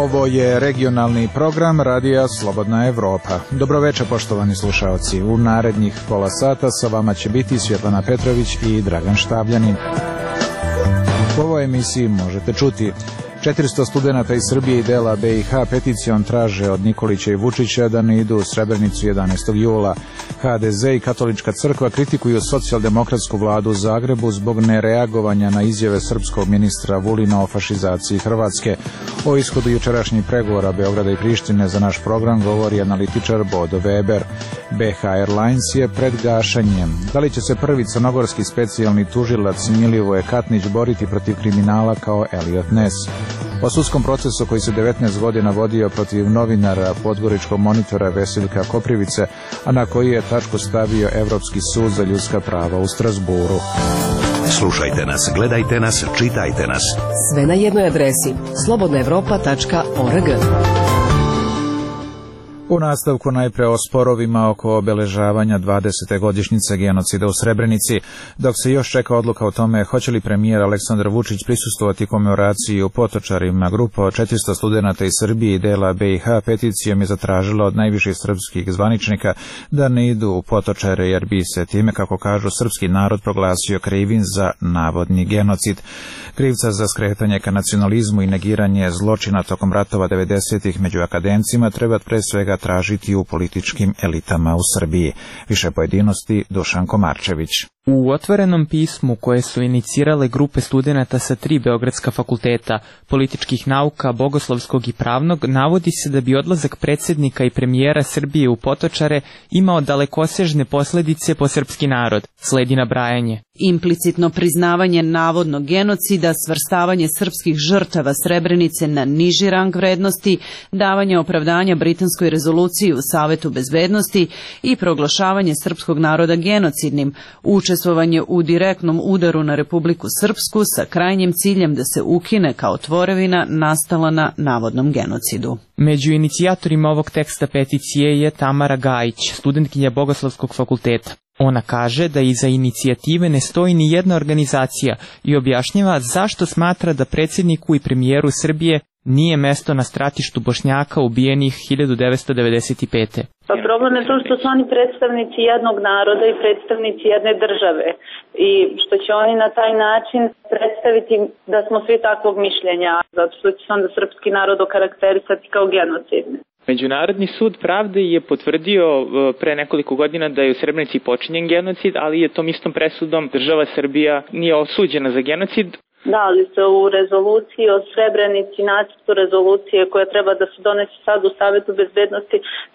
Ovo je regionalni program Radija Slobodna Evropa. Dobroveče, poštovani slušaoci. U narednih pola sata sa vama će biti Svjetlana Petrović i Dragan Štabljanin. U ovoj emisiji možete čuti: 400 studenata iz Srbije i dela BiH peticijom traže od Nikolića i Vučića da ne idu u Srebrenicu 11. jula. HDZ i Katolička crkva kritikuju socijaldemokratsku vladu u Zagrebu zbog nereagovanja na izjave srpskog ministra Vulina o fašizaciji Hrvatske. O ishodu jučerašnjih pregovora Beograda i Prištine za naš program govori analitičar Bodo Weber. BH Airlines je pred gašenjem. Da li će se prvi crnogorski specijalni tužilac Milivoje Katnić boriti protiv kriminala kao Elliot Ness? O sudskom procesu koji se 19 godina vodio protiv novinara Podgoričkog monitora Vesiljka Koprivice, a na koji je tačku stavio Evropski sud za ljudska prava u Strasburu. Slušajte nas, gledajte nas, čitajte nas. Sve na jednoj adresi: slobodnaevropa.org. U nastavku najpre o sporovima oko obeležavanja 20. godišnjice genocida u Srebrenici, dok se još čeka odluka o tome hoće li premijer Aleksandar Vučić prisustvovati komemoraciji u Potočarima. Grupa od 400 studenata iz Srbije i dela BiH peticijom je zatražila od najviših srpskih zvaničnika da ne idu u Potočare, jer bi se time, kako kažu, srpski narod proglasio krivim za navodni genocid. Krivca za skretanje ka nacionalizmu i negiranje zločina tokom ratova 90-ih među akademcima treba pre svega tražiti u političkim elitama u Srbiji. Više pojedinosti Dušan Komarčević. U otvorenom pismu koje su inicirale grupe studenata sa 3 beogradska fakulteta, političkih nauka, bogoslovskog i pravnog, navodi se da bi odlazak predsjednika i premijera Srbije u Potočare imao dalekosežne posljedice po srpski narod. Sledi nabrajanje. Implicitno priznavanje navodnog genocida, svrstavanje srpskih žrtava Srebrenice na niži rang vrednosti, davanje opravdanja britanskoj rezoluciji u Savetu bezbednosti i proglašavanje srpskog naroda genocidnim, učestvovanje u direktnom udaru na Republiku Srpsku sa krajnjim ciljem da se ukine kao tvorevina nastala na navodnom genocidu. Među inicijatorima ovog teksta peticije je Tamara Gajić, studentkinja Bogoslovskog fakulteta. Ona kaže da iza inicijative ne stoji ni jedna organizacija i objašnjava zašto smatra da predsjedniku i premijeru Srbije nije mesto na stratištu Bošnjaka ubijenih 1995. Pa problem je to što su oni predstavnici jednog naroda i predstavnici jedne države i što će oni na taj način predstaviti da smo svi takvog mišljenja, zato što će se onda srpski narod okarakterisati kao genocidni. Međunarodni sud pravde je potvrdio pre nekoliko godina da je u Srebrenici počinjen genocid, ali je tom istom presudom država Srbija nije osuđena za genocid. Da, ali se u rezoluciji o Srebrenici, nacrtu rezolucije koja treba da se donese sad u Savetu bezbednosti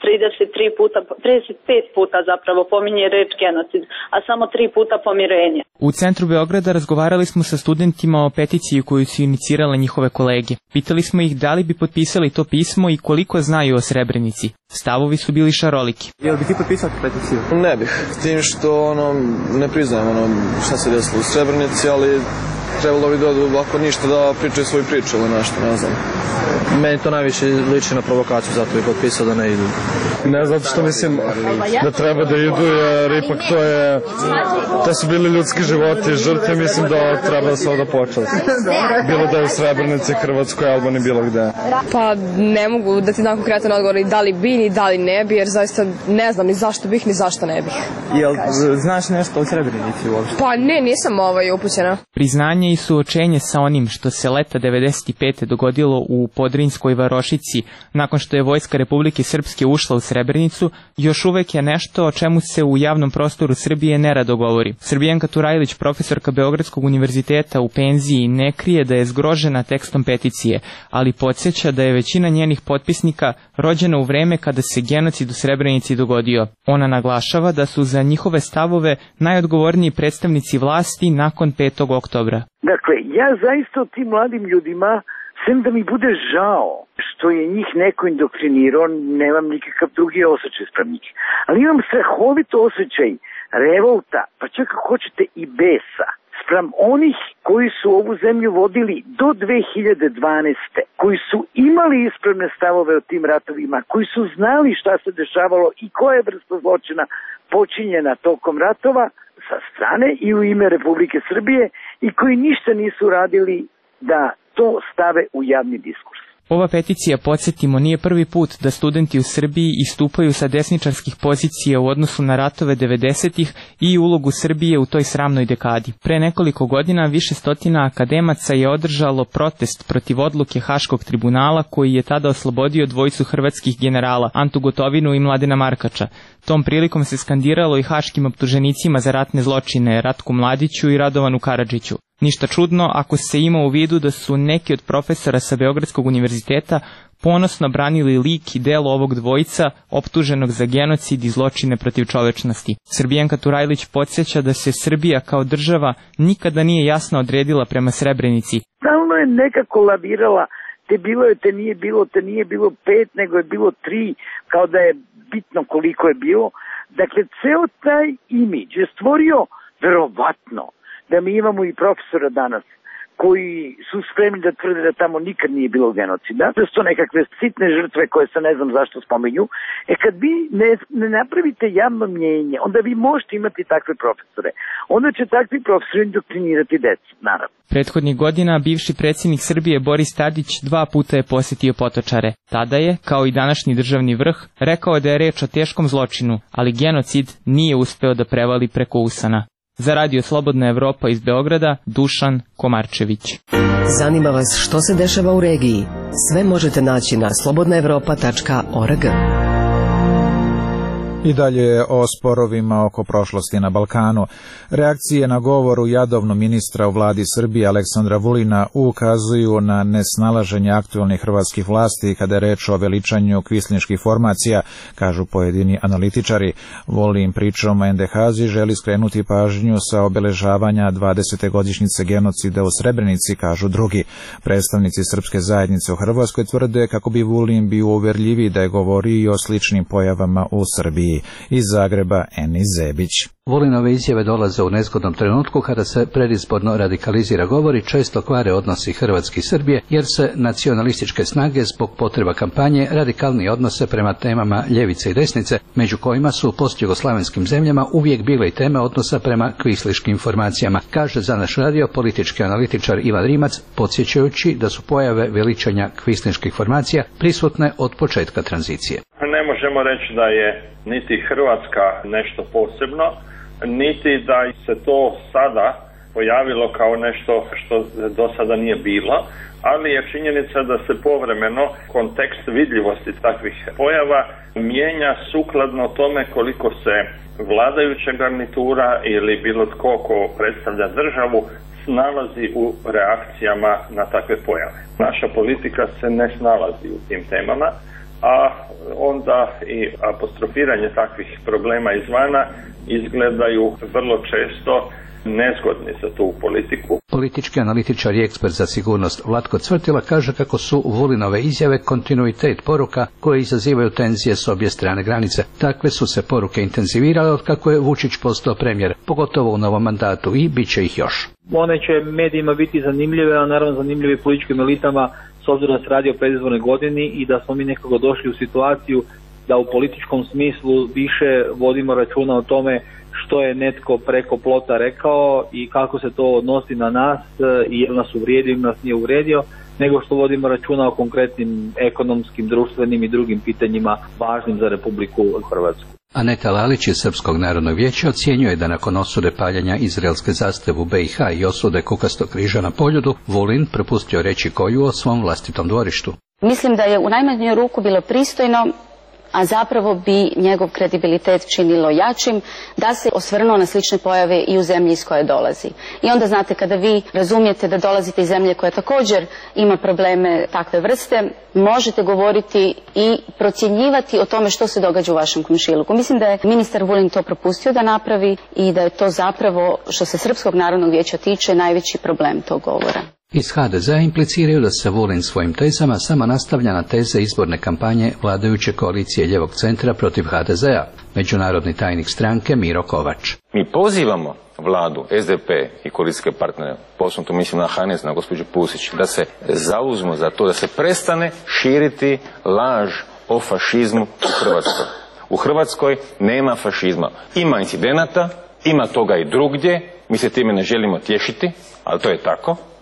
35 puta zapravo pominje reč genocid, a samo 3 puta pomirenje. U centru Beograda razgovarali smo sa studentima o peticiji koju su inicirale njihove kolege. Pitali smo ih da li bi potpisali to pismo i koliko znaju o Srebrenici. Stavovi su bili šaroliki. Jel bi ti potpisao peticiju? Ne bih, tim što ne priznajem šta se desilo u Srebrenici, ali trebalo bi ako ništa da pričaju svoju priču ili nešto, ne znam. Meni to najviše liči na provokaciju, zato bih potpisao da ne idu. Ne, zato što mislim da treba da idu, jer ipak to su bili ljudski životi i žrtve, mislim da treba da se ovdje počasti. Bilo da je u Srebrenici, Hrvatskoj, Albaniji, bilo gde. Pa ne mogu da ti dam konkretan odgovor da li bi ni da li ne bi, jer zaista ne znam ni zašto bih ni zašto ne bih. Jel znaš nešto o Srebrenici uopšte? Pa ne, nisam upućena. Priznanje i suočenje sa onim što se leta 95. dogodilo u Podrinjskoj varošici nakon što je vojska Republike Srpske ušla u Srebrenicu još uvek je nešto o čemu se u javnom prostoru Srbije nerado govori. Srbijanka Turajlić, profesorka Beogradskog univerziteta u penziji, ne krije da je zgrožena tekstom peticije, ali podsjeća da je većina njenih potpisnika rođena u vreme kada se genocid u Srebrenici dogodio. Ona naglašava da su za njihove stavove najodgovorniji predstavnici vlasti nakon 5. oktobra. Dakle, ja zaista o tim mladim ljudima, sem da mi bude žao što je njih neko indoktrinirao, nemam nikakav drugi osjećaj sprem njih. Ali imam strahovito osjećaj revolta, pa čak ako hoćete i besa, sprem onih koji su ovu zemlju vodili do 2012. Koji su imali ispravne stavove o tim ratovima, koji su znali šta se dešavalo i koja je vrsta zločina počinjena tokom ratova sa strane i u ime Republike Srbije i koji ništa nisu radili da to stave u javni diskurs. Ova peticija, podsjetimo, nije prvi put da studenti u Srbiji istupaju sa desničarskih pozicija u odnosu na ratove 90-ih i ulogu Srbije u toj sramnoj dekadi. Pre nekoliko godina više stotina akademaca je održalo protest protiv odluke Haškog tribunala koji je tada oslobodio dvojicu hrvatskih generala, Antu Gotovinu i Mladena Markača. Tom prilikom se skandiralo i haškim optuženicima za ratne zločine Ratku Mladiću i Radovanu Karadžiću. Ništa čudno ako se ima u vidu da su neki od profesora sa Beogradskog univerziteta ponosno branili lik i delo ovog dvojica optuženog za genocid i zločine protiv čovečnosti. Srbijanka Turajlić podsjeća da se Srbija kao država nikada nije jasno odredila prema Srebrenici. Stalno je nekako lavirala, te bilo je, te nije bilo 5, nego je bilo 3, kao da je bitno koliko je bilo. Dakle, ceo taj imidž je stvorio verovatno da mi imamo i profesora danas koji su spremni da tvrde da tamo nikad nije bilo genocida, da su to nekakve sitne žrtve koje se ne znam zašto spominju. Kad vi ne napravite javno mnjenje, onda vi možete imati takve profesore. Onda će takvi profesori indoktrinirati decu, naravno. Prethodnih godina bivši predsjednik Srbije Boris Tadić 2 puta je posjetio Potočare. Tada je, kao i današnji državni vrh, rekao da je reč o teškom zločinu, ali genocid nije uspeo da prevali preko usana. Za Radio Slobodna Evropa iz Beograda, Dušan Komarčević. Zanima vas što se dešava u regiji? Sve možete naći na slobodnaevropa.org. I dalje o sporovima oko prošlosti na Balkanu. Reakcije na govoru jadovno ministra u vladi Srbije Aleksandra Vulina ukazuju na nesnalaženje aktualnih hrvatskih vlasti kada je reč o veličanju kvislinških formacija, kažu pojedini analitičari. Vulin pričom o NDH-zi želi skrenuti pažnju sa obeležavanja 20. godišnjice genocida u Srebrenici, kažu drugi. Predstavnici srpske zajednice u Hrvatskoj tvrde kako bi Vulin bio uverljiviji da je govorio i o sličnim pojavama u Srbiji. Iz Zagreba Eni Zebić. Vulinove izjave dolaze u nezgodnom trenutku kada se predizborno radikalizira govor i često kvare odnosi Hrvatske i Srbije, jer se nacionalističke snage zbog potreba kampanje radikalnije odnose prema temama ljevice i desnice, među kojima su u postjugoslavenskim zemljama uvijek bile i teme odnosa prema kvisliškim formacijama, kaže za naš radio politički analitičar Ivan Rimac, podsjećajući da su pojave veličanja kvislinških formacija prisutne od početka tranzicije. Ne možemo reći da je niti Hrvatska nešto posebno, niti da se to sada pojavilo kao nešto što do sada nije bilo, ali je činjenica da se povremeno kontekst vidljivosti takvih pojava mijenja sukladno tome koliko se vladajuća garnitura ili bilo tko ko predstavlja državu snalazi u reakcijama na takve pojave. Naša politika se ne snalazi u tim temama, a onda i apostrofiranje takvih problema izvana izgledaju vrlo često nezgodni za tu politiku. Politički analitičar i ekspert za sigurnost Vlatko Cvrtila kaže kako su Vulinove izjave kontinuitet poruka koje izazivaju tenzije s obje strane granice. Takve su se poruke intenzivirale od kako je Vučić postao premijer, pogotovo u novom mandatu, i bit će ih još. One će medijima biti zanimljive, a naravno zanimljive političkim elitama, s obzirom da se radi o predizbornoj godini i da smo mi nekako došli u situaciju da u političkom smislu više vodimo računa o tome što je netko preko plota rekao i kako se to odnosi na nas i je li nas uvrijedio ili nas nije uvrijedio, nego što vodimo računa o konkretnim ekonomskim, društvenim i drugim pitanjima važnim za Republiku Hrvatsku. Aneta Lalić iz Srpskog narodnog vijeća ocjenjuje da nakon osude paljanja izraelske zastave u BiH i osude Kukastog križa na Poljudu, Vulin propustio reći koju o svom vlastitom dvorištu. Mislim da je u najmanju ruku bilo pristojno, a zapravo bi njegov kredibilitet činilo jačim da se osvrnuo na slične pojave i u zemlji iz koje dolazi. I onda znate, kada vi razumijete da dolazite iz zemlje koja također ima probleme takve vrste, možete govoriti i procjenjivati o tome što se događa u vašem komšiluku. Mislim da je ministar Vulin to propustio da napravi i da je to zapravo, što se Srpskog narodnog vijeća tiče, najveći problem tog govora. Iz HDZ-a impliciraju da se Vulin svojim tezama samo nastavlja na teze izborne kampanje vladajuće koalicije ljevog centra protiv HDZ-a, međunarodni tajnik stranke Miro Kovač. Mi pozivamo vladu, SDP i koalicijske partnere, posebno tu mislim na HNS, na gospođu Pusić, da se zauzmu za to da se prestane širiti laž o fašizmu u Hrvatskoj. U Hrvatskoj nema fašizma. Ima incidenata, ima toga i drugdje, mi se time ne želimo tješiti, ali to je tako.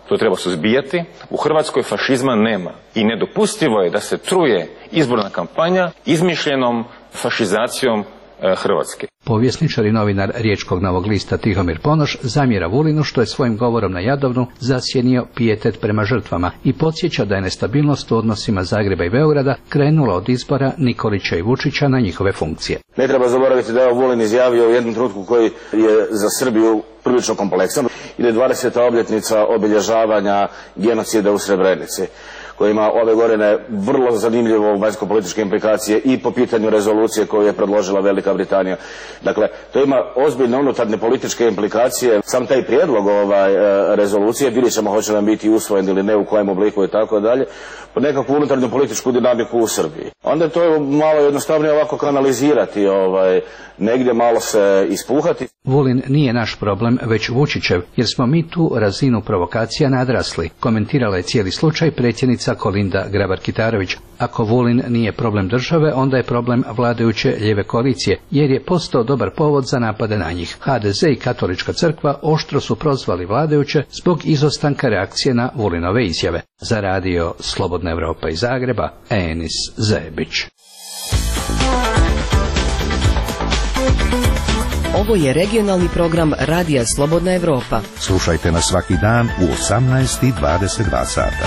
To treba suzbijati. U Hrvatskoj fašizma nema i nedopustivo je da se truje izborna kampanja izmišljenom fašizacijom Hrvatske. Povjesničar i novinar Riječkog Novog lista Tihomir Ponoš zamjera Vulinu što je svojim govorom na Jadovnu zasjenio pijetet prema žrtvama i podsjeća da je nestabilnost u odnosima Zagreba i Beograda krenula od izbora Nikolića i Vučića na njihove funkcije. Ne treba zaboraviti da je Vulin izjavio u jednom trenutku koji je za Srbiju prilično kompleksan. Ide 20. obljetnica obilježavanja genocida u Srebrenici, koji ima ove godine vrlo zanimljivo vanjsko-političke implikacije i po pitanju rezolucije koju je predložila Velika Britanija. Dakle, to ima ozbiljne unutarnje političke implikacije. Sam taj prijedlog rezolucije, vidjet ćemo hoće nam biti usvojen ili ne, u kojem obliku i tako dalje, po nekakvu unutarnju političku dinamiku u Srbiji. Onda to je malo jednostavnije ovako kanalizirati, negdje malo se ispuhati. Vulin nije naš problem, već Vučićev, jer smo mi tu razinu provokacija nadrasli, komentirala je cijeli slučaj predsjednica Kolinda Grabar-Kitarović. Ako Vulin nije problem države, onda je problem vladajuće lijeve koalicije, jer je postao dobar povod za napade na njih. HDZ i Katolička crkva oštro su prozvali vladajuće zbog izostanka reakcije na Vulinove izjave. Za radio Slobodna Evropa iz Zagreba, Enis Zebić. Ovo je regionalni program Radija Slobodna Evropa. Slušajte nas svaki dan u 18:22 sata.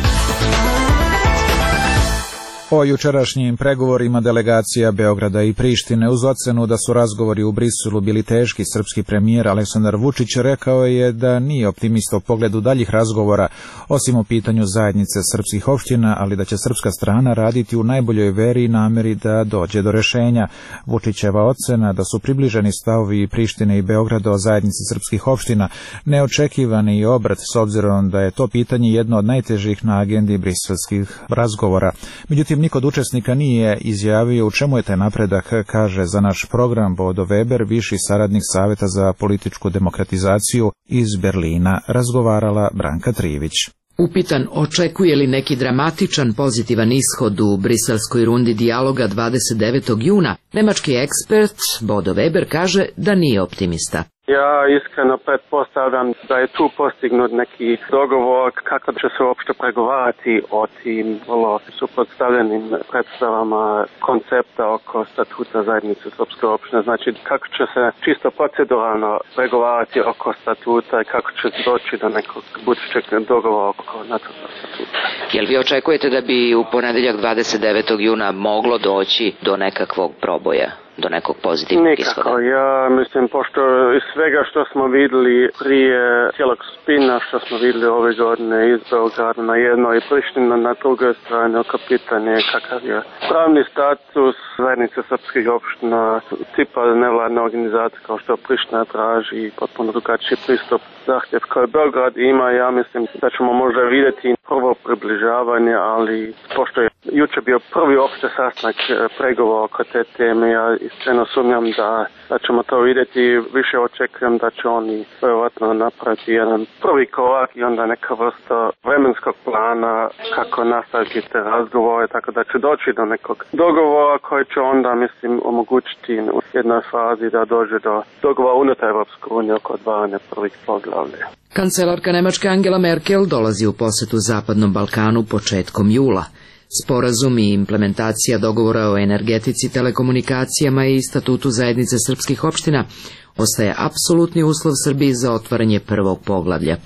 O jučerašnjim pregovorima delegacija Beograda i Prištine uz ocenu da su razgovori u Briselu bili teški, srpski premijer Aleksandar Vučić rekao je da nije optimista u pogledu daljih razgovora, osim o pitanju zajednice srpskih opština, ali da će srpska strana raditi u najboljoj veri i nameri da dođe do rešenja. Vučićeva ocena da su približeni stavovi Prištine i Beograda o zajednici srpskih opština neočekivani i obrat, s obzirom da je to pitanje jedno od najtežih na agendi briselskih razgovora. Međutim, niko od učesnika nije izjavio u čemu je taj napredak, kaže za naš program Bodo Weber, viši saradnik Saveta za političku demokratizaciju iz Berlina, razgovarala Branka Trivić. Upitan očekuje li neki dramatičan pozitivan ishod u briselskoj rundi dijaloga 29. juna, nemački ekspert Bodo Weber kaže da nije optimista. Ja iskreno pretpostavljam da je tu postignut neki dogovor kako će se uopšte pregovarati o tim vrlo suprotstavljenim predstavama koncepta oko statuta zajednice srpske opštine. Znači kako će se čisto proceduralno pregovarati oko statuta i kako će doći do nekog budućeg dogovora oko nacrta statuta. Jel vi očekujete da bi u ponedeljak 29. juna moglo doći do nekakvog proboja? Do nekog pozitivnog ishoda? Nikako, ja mislim, pošto iz svega što smo vidjeli prije cijelog spina, što smo vidjeli ove godine iz Beograda na jednoj i Priština na drugoj strani, oko pitanje kakav je pravni status zajednice srpskih opština, tipa nevladne organizacije kao što Priština traži i potpuno drugačiji pristup zahtjev koji Beograd ima. Ja mislim da ćemo možda vidjeti prvo približavanje, ali pošto je jučer bio prvi opšte sastanak pregovora oko te teme, ja iskreno sumnjam da ćemo to vidjeti. Više očekujem da će oni vjerojatno napraviti jedan prvi korak i onda neka vrsta vremenskog plana kako nastaviti te razgovore, tako da će doći do nekog dogovora koji će onda, mislim, omogućiti u jednoj fazi da dođe do dogovora unutar Evropske unije oko otvaranja prvih poglavlja. Kancelarka Nemačke Angela Merkel dolazi u posetu Zapadnom Balkanu početkom jula. Sporazum i implementacija dogovora o energetici, telekomunikacijama i statutu zajednice srpskih opština ostaje apsolutni uslov Srbiji za otvaranje prvog poglavlja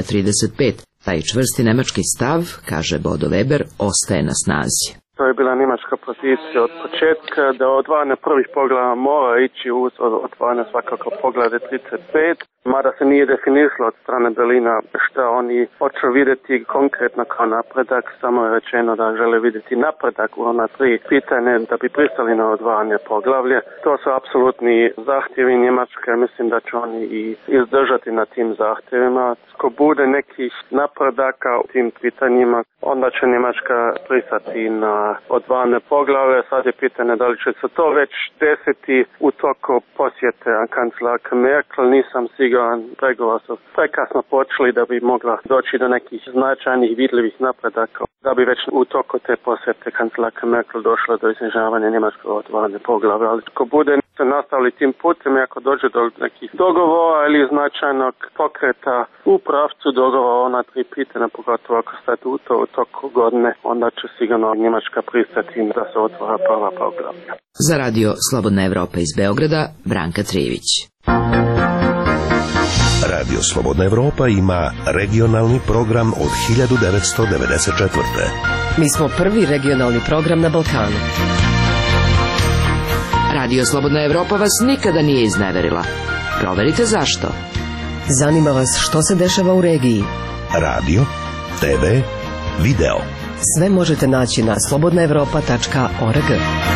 35. Taj čvrsti nemački stav, kaže Bodo Weber, ostaje na snazi. To je bila nemačka pozicija od početka, da otvaranje prvih poglavlja mora ići uz otvaranje svakako poglavlja 35, mada se nije definisalo od strane Berlina što oni hoće vidjeti konkretno kao napredak, samo je rečeno da žele vidjeti napredak u ona tri pitanje da bi pristali na otvaranje poglavlja. To su apsolutni zahtjevi Njemačke, mislim da će oni i izdržati na tim zahtjevima. Ako bude nekih napredaka u tim pitanjima, onda će Njemačka pristati na otvaranje poglavlja. Sad je pitanje da li će se to već desiti u toku posjete kancelarke Merkel. Nisam siguran, pregovori su prekasno počeli da bi mogla doći do nekih značajnih vidljivih napredaka. Da bi već u toku te posjete kancelarke Merkel došlo do iznižavanja njemačkog otvaranja poglavlja. Ali ako bude se nastavili tim putem i ako dođe do nekih dogovora ili značajnog pokreta u pravcu dogovora ona tri pitanja, pogotovo ako statuto u toku godine, onda će sigurno Njemačka pristati da se otvara prva poglavlja. Za radio Slobodna Evropa iz Beograda, Branka Trijević. Radio Slobodna Evropa ima regionalni program od 1994. Mi smo prvi regionalni program na Balkanu. Radio Slobodna Evropa vas nikada nije izneverila. Proverite zašto. Zanima vas što se dešava u regiji. Radio, TV, video. Sve možete naći na slobodnaevropa.org.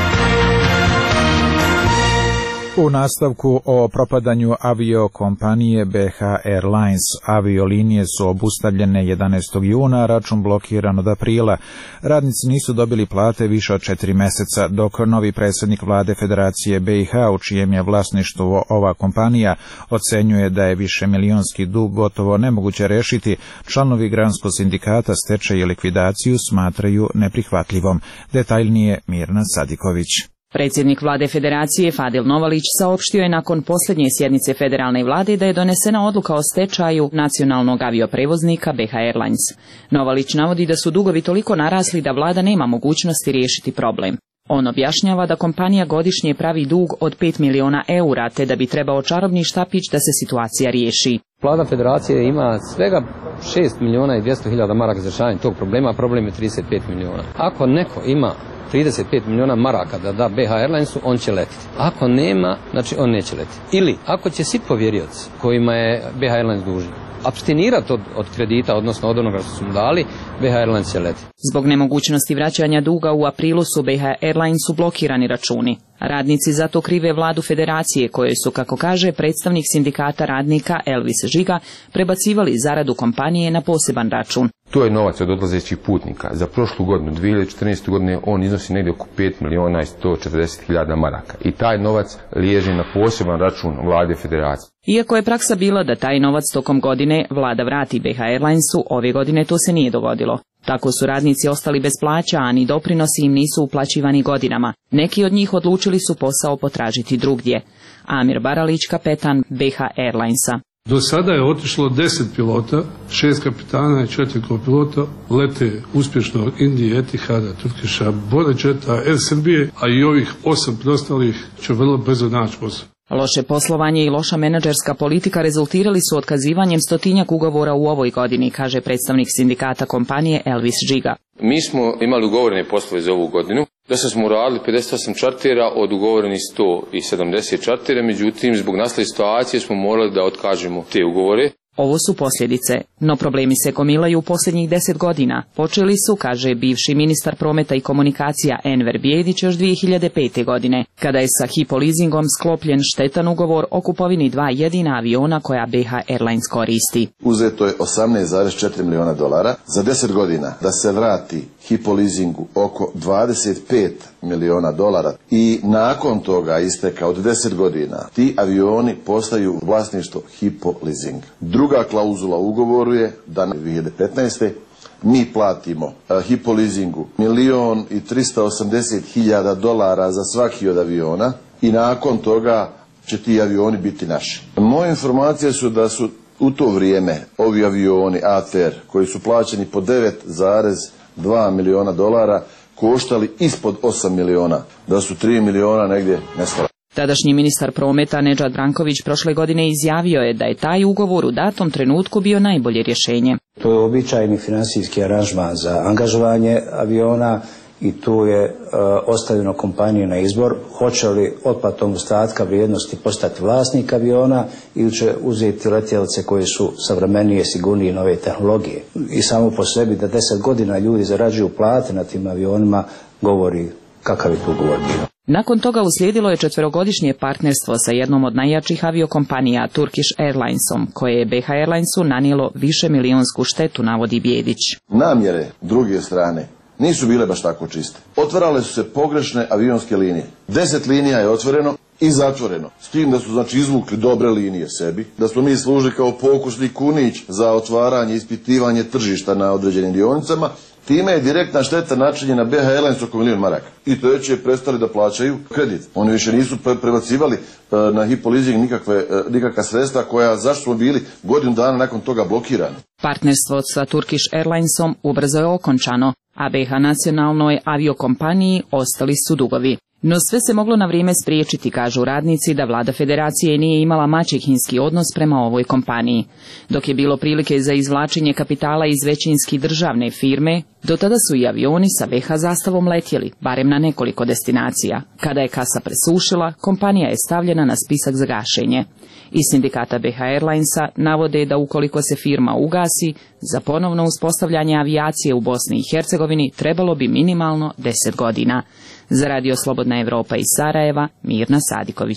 U nastavku o propadanju aviokompanije BH Airlines. Aviolinije su obustavljene 11. juna, račun blokiran od aprila. Radnici nisu dobili plate više od 4 meseca, dok novi predsjednik vlade Federacije BiH, u čijem je vlasništvu ova kompanija, ocenjuje da je višemilionski dug gotovo nemoguće rešiti. Članovi granskog sindikata stečaj i likvidaciju smatraju neprihvatljivom. Detaljnije Mirna Sadiković. Predsjednik vlade Federacije Fadil Novalić saopštio je nakon posljednje sjednice federalne vlade da je donesena odluka o stečaju nacionalnog avioprevoznika BH Airlines. Novalić navodi da su dugovi toliko narasli da vlada nema mogućnosti riješiti problem. On objašnjava da kompanija godišnje pravi dug od 5 miliona eura, te da bi trebao čarobni štapić da se situacija riješi. Vlada Federacije ima svega 6 miliona i 200 hiljada maraka za rješavanje tog problema, a problem je 35 miliona. Ako neko ima 35 miliona maraka da da BH Airlinesu, on će letiti. Ako nema, znači on neće letiti. Ili, ako će svi povjerioci kojima je BH Airlines dužan apstinirati od kredita, odnosno od onoga što su mu dali, BH Airlines će letiti. Zbog nemogućnosti vraćanja duga u aprilu su BH Airlinesu blokirani računi. Radnici zato krive vladu Federacije, koje su, kako kaže predstavnik sindikata radnika Elvis Žiga, prebacivali zaradu kompanije na poseban račun. To je novac od odlazećih putnika. Za prošlu godinu, 2014. godine, on iznosi negdje oko 5 miliona i 140 hiljada maraka. I taj novac liježi na poseban račun vlade Federacije. Iako je praksa bila da taj novac tokom godine vlada vrati BH Airlinesu, ove godine to se nije dogodilo. Tako su radnici ostali bez plaća, a ni doprinosi im nisu uplaćivani godinama. Neki od njih odlučili su posao potražiti drugdje. Amir Baralić, kapetan BH Airlinesa. Do sada je otišlo 10 pilota, 6 kapitana i 4 kopilota, lete uspješno Indije, Etihada, Turkisha, Bodajeta, Air Srbije, a i ovih 8 preostalih će vrlo brzo naći posao. Loše poslovanje i loša menadžerska politika rezultirali su otkazivanjem 100-tinjak ugovora u ovoj godini, kaže predstavnik sindikata kompanije Elvis Žiga. Mi smo imali ugovorene poslove za ovu godinu. Do sada smo uradili 58 čartera od ugovorenih 170 čartera, međutim zbog nastale situacije smo morali da otkažemo te ugovore. Ovo su posljedice, no problemi se gomilaju u posljednjih 10 godina. Počeli su, kaže bivši ministar prometa i komunikacija Enver Bijedić, još 2005. godine, kada je sa Hypo leasingom sklopljen štetan ugovor o kupovini 2 jedina aviona koja BH Airlines koristi. Uzeto je $18,4 miliona za 10 godina da se vrati Hypo leasingu oko $25 miliona i nakon toga isteka od 10 godina ti avioni postaju vlasništvo Hypo leasinga. Druga klauzula u ugovoru je da 2015. mi platimo Hypo leasingu $1.380.000 za svaki od aviona i nakon toga će ti avioni biti naši. Moje informacije su da su u to vrijeme ovi avioni ATR koji su plaćeni po $9,2 miliona koštali ispod 8 miliona, da su 3 miliona negdje nestala. Tadašnji ministar prometa Nedžad Branković prošle godine izjavio je da je taj ugovor u datom trenutku bio najbolje rješenje. To je običajni financijski aranžman za angažovanje aviona i tu je ostavljeno kompaniji na izbor hoće li otplatom ostatka vrijednosti postati vlasnik aviona ili će uzeti letjelice koje su savremenije, sigurnije, nove tehnologije. I samo po sebi da 10 godina ljudi zarađuju plate na tim avionima govori kakav je to ugovor bio. Nakon toga uslijedilo je 4-godišnje partnerstvo sa jednom od najjačih aviokompanija, Turkish Airlinesom, koje je BH Airlinesu nanijelo višemilionsku štetu, navodi Bijedić. Namjere druge strane nisu bile baš tako čiste. Otvarale su se pogrešne avionske linije. 10 linija je otvoreno i zatvoreno. S tim da su izvukli dobre linije sebi, da smo mi služili kao pokusni kunić za otvaranje i ispitivanje tržišta na određenim dionicama Time je direktna šteta načinjena BH Airlines oko $1.000.000 maraka. I to već je prestali da plaćaju kredit. Oni više nisu prebacivali na Hypo leasing nikakva sredstva koja, zašto smo bili godinu dana nakon toga blokirani. Partnerstvo sa Turkish Airlinesom ubrzo je okončano, a BH nacionalnoj aviokompaniji ostali su dugovi. No sve se moglo na vrijeme spriječiti, kažu radnici, da vlada federacije nije imala maćehinski odnos prema ovoj kompaniji. Dok je bilo prilike za izvlačenje kapitala iz većinski državne firme, do tada su i avioni sa BH zastavom letjeli, barem na nekoliko destinacija. Kada je kasa presušila, kompanija je stavljena na spisak za gašenje. Iz sindikata BH Airlinesa navode da ukoliko se firma ugasi, za ponovno uspostavljanje avijacije u Bosni i Hercegovini trebalo bi minimalno 10 godina. Za Radio Slobodna Evropa iz Sarajeva, Mirna Sadiković.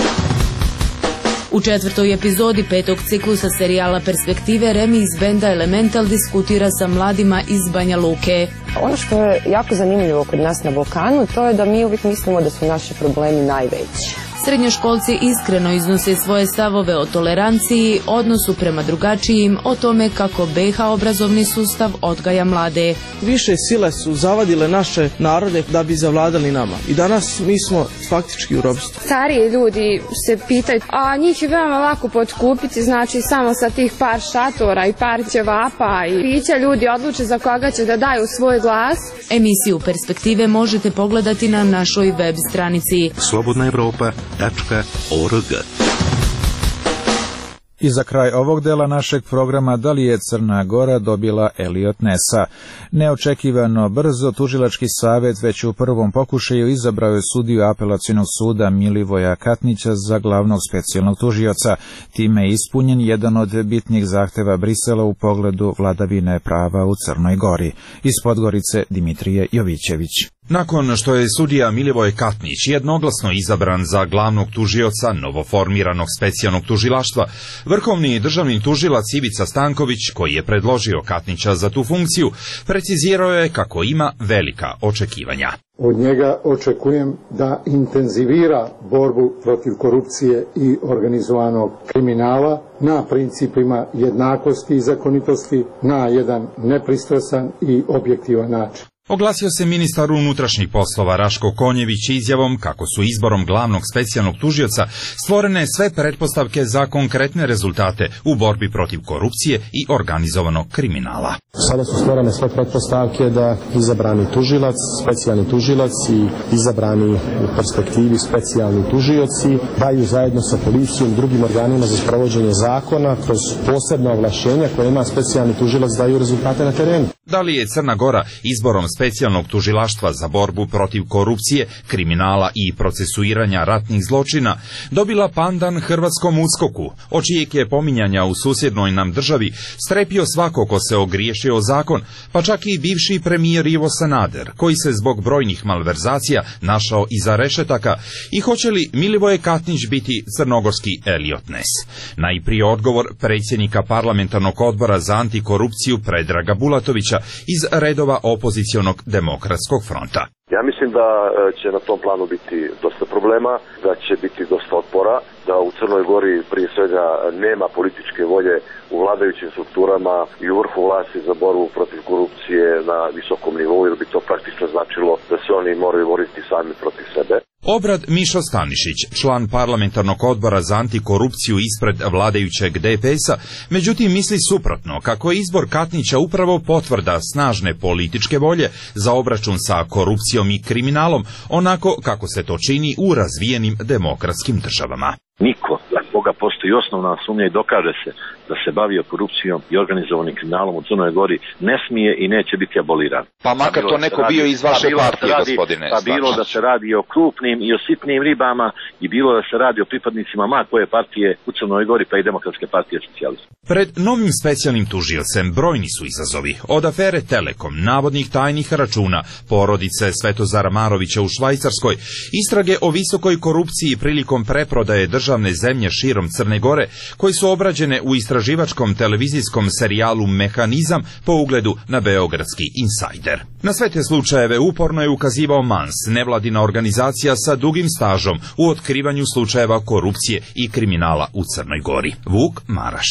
U 4. epizodi 5. ciklusa serijala Perspektive Remi iz benda Elemental diskutira sa mladima iz Banja Luke. Ono što je jako zanimljivo kod nas na Balkanu, to je da mi uvijek mislimo da su naši problemi najveći. Srednjoškolci iskreno iznose svoje stavove o toleranciji, odnosu prema drugačijim, o tome kako BH obrazovni sustav odgaja mlade. Više sile su zavadile naše narode da bi zavladali nama. I danas mi smo faktički u ropstvu. Stariji ljudi se pitaju, a njih je veoma lako potkupiti, znači samo sa tih par šatora i par ćevapa i pića ljudi odluče za koga će da daju svoj glas. Emisiju Perspektive možete pogledati na našoj web stranici. Slobodna Evropa. I za kraj ovog dela našeg programa, da li je Crna Gora dobila Elliot Nessa? Neočekivano brzo Tužilački savjet već u prvom pokušaju izabrao je sudiju apelacionog suda Milivoja Katnića za glavnog specijalnog tužioca. Time je ispunjen jedan od bitnih zahteva Brisela u pogledu vladavine prava u Crnoj Gori. Iz Podgorice Dimitrije Jovićević. Nakon što je sudija Milivoj Katnić jednoglasno izabran za glavnog tužioca novoformiranog specijalnog tužilaštva, vrhovni državni tužilac Ivica Stanković, koji je predložio Katnića za tu funkciju, precizirao je kako ima velika očekivanja. Od njega očekujem da intenzivira borbu protiv korupcije i organizovanog kriminala na principima jednakosti i zakonitosti, na jedan nepristrasan i objektivan način. Oglasio se ministar unutrašnjih poslova Raško Konjević izjavom kako su izborom glavnog specijalnog tužioca stvorene sve pretpostavke za konkretne rezultate u borbi protiv korupcije i organizovanog kriminala. Sada su stvorene sve pretpostavke da izabrani tužilac, specijalni tužilac i izabrani u perspektivi specijalni tužioci daju zajedno sa policijom i drugim organima za sprovođenje zakona kroz posebna ovlašćenja koje ima specijalni tužilac daju rezultate na terenu. Da li je Crna Gora izborom specijalnog tužilaštva za borbu protiv korupcije, kriminala i procesuiranja ratnih zločina dobila pandan hrvatskom USKOK-u, od čijeg je pominjanja u susjednoj nam državi strepio svako ko se ogriješio o zakon, pa čak i bivši premijer Ivo Sanader, koji se zbog brojnih malverzacija našao iza rešetaka, i hoće li Milivoje Katnić biti crnogorski Elliot Ness? Najprije odgovor predsjednika parlamentarnog odbora za antikorupciju Predraga Bulatovića iz redova opozicionog demokratskog fronta. Ja mislim da će na tom planu biti dosta problema, da će biti dosta otpora, da u Crnoj Gori prije svega nema političke volje u vladajućim strukturama i u vrhu vlasti za borbu protiv korupcije na visokom nivou, jer bi to praktično značilo da se oni moraju boriti sami protiv sebe. Obrad Mišo Stanišić, član parlamentarnog odbora za antikorupciju ispred vladajućeg DPS-a, međutim misli suprotno, kako je izbor Katnića upravo potvrda snažne političke volje za obračun sa korupcijom i kriminalom, onako kako se to čini u razvijenim demokratskim državama. Niko za koga postoji osnovna sumnja i dokaže se da se bavio korupcijom i organizovanim kriminalom u Crnoj Gori ne smije i neće biti aboliran. Pa makar to neko bio iz vaše partije, gospodine. Pa bilo da se radi o krupnim i o sitnim ribama i bilo da se radi o pripadnicima ma koje partije u Crnoj Gori, pa i Demokratske partije socijalista. Pred novim specijalnim tužiocem brojni su izazovi, od afere Telekom, navodnih tajnih računa, porodice Svetozara Marovića u Švajcarskoj, istrage o visokoj korupciji prilikom preprodaje državne zemlje širom Crne Gore, koji su obrađene u istraživačkom televizijskom serijalu Mehanizam po ugledu na beogradski Insajder. Na sve te slučajeve uporno je ukazivao MANS, nevladina organizacija sa dugim stažom u otkrivanju slučajeva korupcije i kriminala u Crnoj Gori. Vuk Maraš.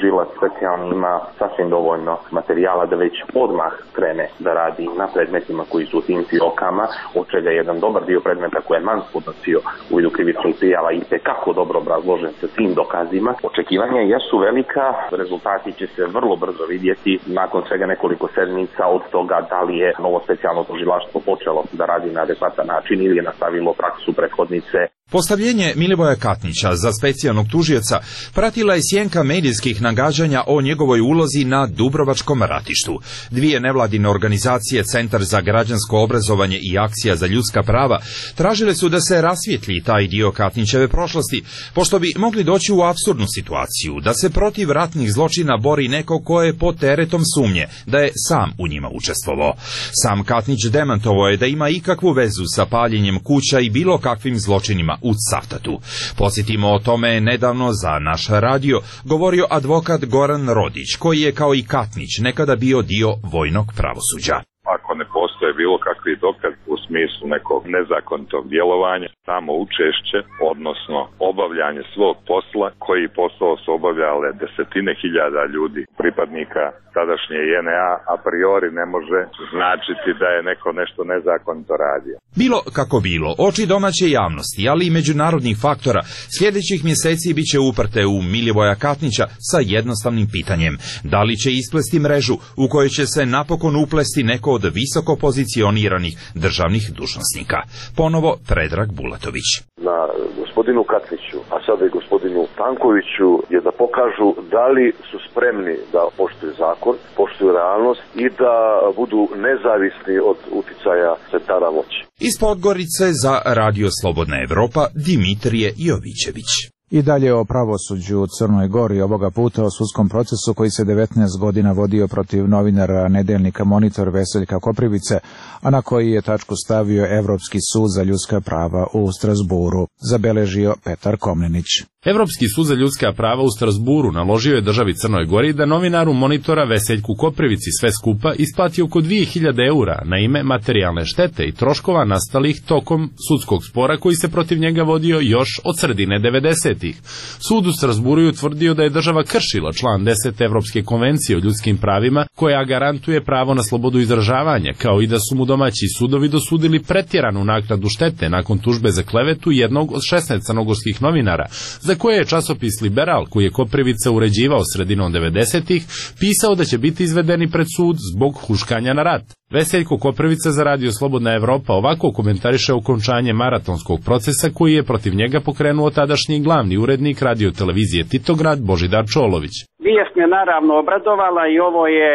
tužilac specijalni ima sasvim dovoljno materijala da već odmah krene da radi na predmetima koji su u tim filokama, od čega je jedan dobar dio predmeta koje je Mans podnosio u vidu krivičnih prijava i tekako dobro obrazložen sa svim dokazima. Očekivanja jesu velika, rezultati će se vrlo brzo vidjeti nakon svega nekoliko sedmica od toga da li je novo specijalno tužilaštvo počelo da radi na adekvatan način ili je nastavilo praksu prethodnice. Postavljenje Milivoja Katnića za specijalnog tužioca pratila je sjenka medijskih nagađanja o njegovoj ulozi na Dubrovačkom ratištu. Dvije nevladine organizacije, Centar za građansko obrazovanje i Akcija za ljudska prava, tražile su da se rasvijetli taj dio Katnićeve prošlosti, pošto bi mogli doći u apsurdnu situaciju da se protiv ratnih zločina bori neko ko je pod teretom sumnje da je sam u njima učestvovao. Sam Katnić demantovao je da ima ikakvu vezu sa paljenjem kuća i bilo kakvim zločinima u Cavtatu. Podsjetimo, o tome nedavno za naš radio govorio advokat Goran Rodić, koji je kao i Katnić nekada bio dio vojnog pravosuđa. Ako ne postoje bilo kakvi dokaz u smislu nekog nezakonitog djelovanja, samo učešće, odnosno obavljanje svog posla, koji posao su obavljale desetine hiljada ljudi, pripadnika tadašnje JNA, a priori ne može značiti da je neko nešto nezakonito radio. Bilo kako bilo, oči domaće javnosti, ali i međunarodnih faktora, sljedećih mjeseci bit će uprte u Milivoja Katnića sa jednostavnim pitanjem: da li će isplesti mrežu u kojoj će se napokon uplesti neko od visoko pozicioniranih državnih dužnosnika. Ponovo Predrag Bulatović. Na gospodinu Katniću, a sada i gospodinu Tankoviću je da pokažu da li su spremni da poštuju zakon, poštuju realnost i da budu nezavisni od uticaja centara moći. Iz Podgorice za Radio Slobodna Evropa, Dimitrije Jovićević. I dalje o pravosuđu u Crnoj Gori, ovoga puta o sudskom procesu koji se 19 godina vodio protiv novinara nedeljnika Monitor Veseljka Koprivice, a na koji je tačku stavio Evropski sud za ljudska prava u Strasburu, zabeležio Petar Komnenić. Evropski sud za ljudska prava u Strasburu naložio je državi Crnoj Gori da novinaru Monitora Veseljku Koprivici sve skupa isplati oko 2000 eura na ime materijalne štete i troškova nastalih tokom sudskog spora koji se protiv njega vodio još od sredine 90-ih. Sud u Strasburu je utvrdio da je država kršila član 10 Evropske konvencije o ljudskim pravima koja garantuje pravo na slobodu izražavanja, kao i da su mu domaći sudovi dosudili pretjeranu naknadu štete nakon tužbe za klevetu jednog od 16 crnogorskih novinara, za koje je časopis Liberal, koji je Koprivica uređivao sredinom 90-ih, pisao da će biti izvedeni pred sud zbog huškanja na rat. Veseljko Koprivica za Radio Slobodna Evropa ovako komentariše okončanje maratonskog procesa koji je protiv njega pokrenuo tadašnji glavni urednik radio-televizije Titograd Božidar Čolović. Vijest me naravno obradovala i ovo je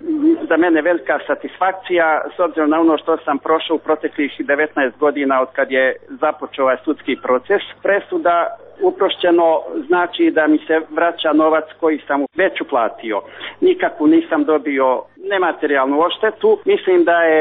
za mene velika satisfakcija s obzirom na ono što sam prošao u proteklih 19 godina od kad je započeo ovaj sudski proces. Presuda uprošćeno znači da mi se vraća novac koji sam već uplatio. Nikakvu nisam dobio nematerijalnu odštetu. Mislim da je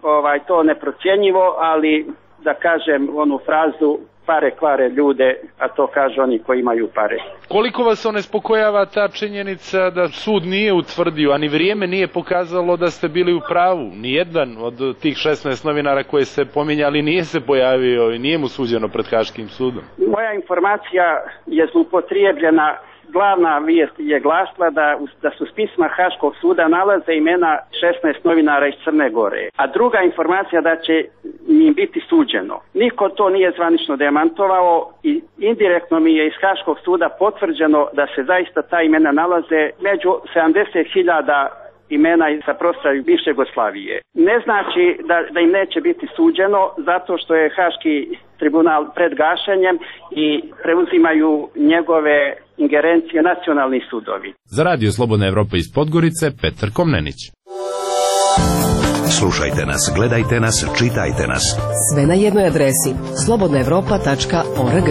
to neprocjenjivo, ali da kažem onu frazu pare kvare ljude, a to kažu oni koji imaju pare. Koliko vas onespokojava ta činjenica da sud nije utvrdio, a ni vrijeme nije pokazalo da ste bili u pravu? Nijedan od tih 16 novinara koje ste pominjali nije se pojavio i nije mu suđeno pred Haškim sudom. Moja informacija je zloupotrijebljena. Glavna vijest je glasila da su spisma Haškog suda nalaze imena 16 novinara iz Crne Gore. A druga informacija da će im biti suđeno. Niko to nije zvanično demantovao i indirektno mi je iz Haškog suda potvrđeno da se zaista ta imena nalaze među 70.000 imena sa prostora bivše Jugoslavije. Ne znači da im neće biti suđeno zato što je Haški tribunal pred gašenjem i preuzimaju njegove ingerencije nacionalni sudovi. Za Radio Slobodna Evropa iz Podgorice, Petar Komnenić. Slušajte nas, gledajte nas, čitajte nas. Sve na jednoj adresi slobodnaevropa.org.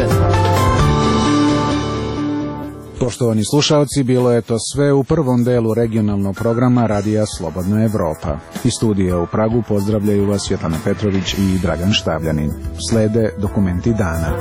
Poštovani slušalci, bilo je to sve u prvom delu regionalnog programa Radija Slobodna Evropa. Iz studija u Pragu pozdravljaju vas Svetlana Petrović i Dragan Štavljanin. Slede dokumenti dana.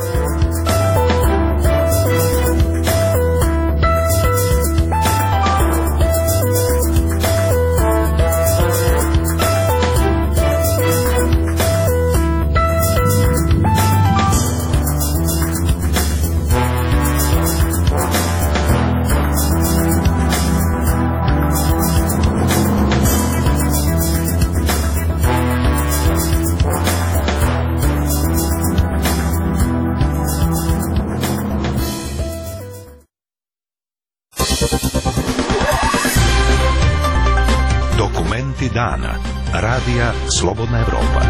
organa. Radija Slobodna Evropa.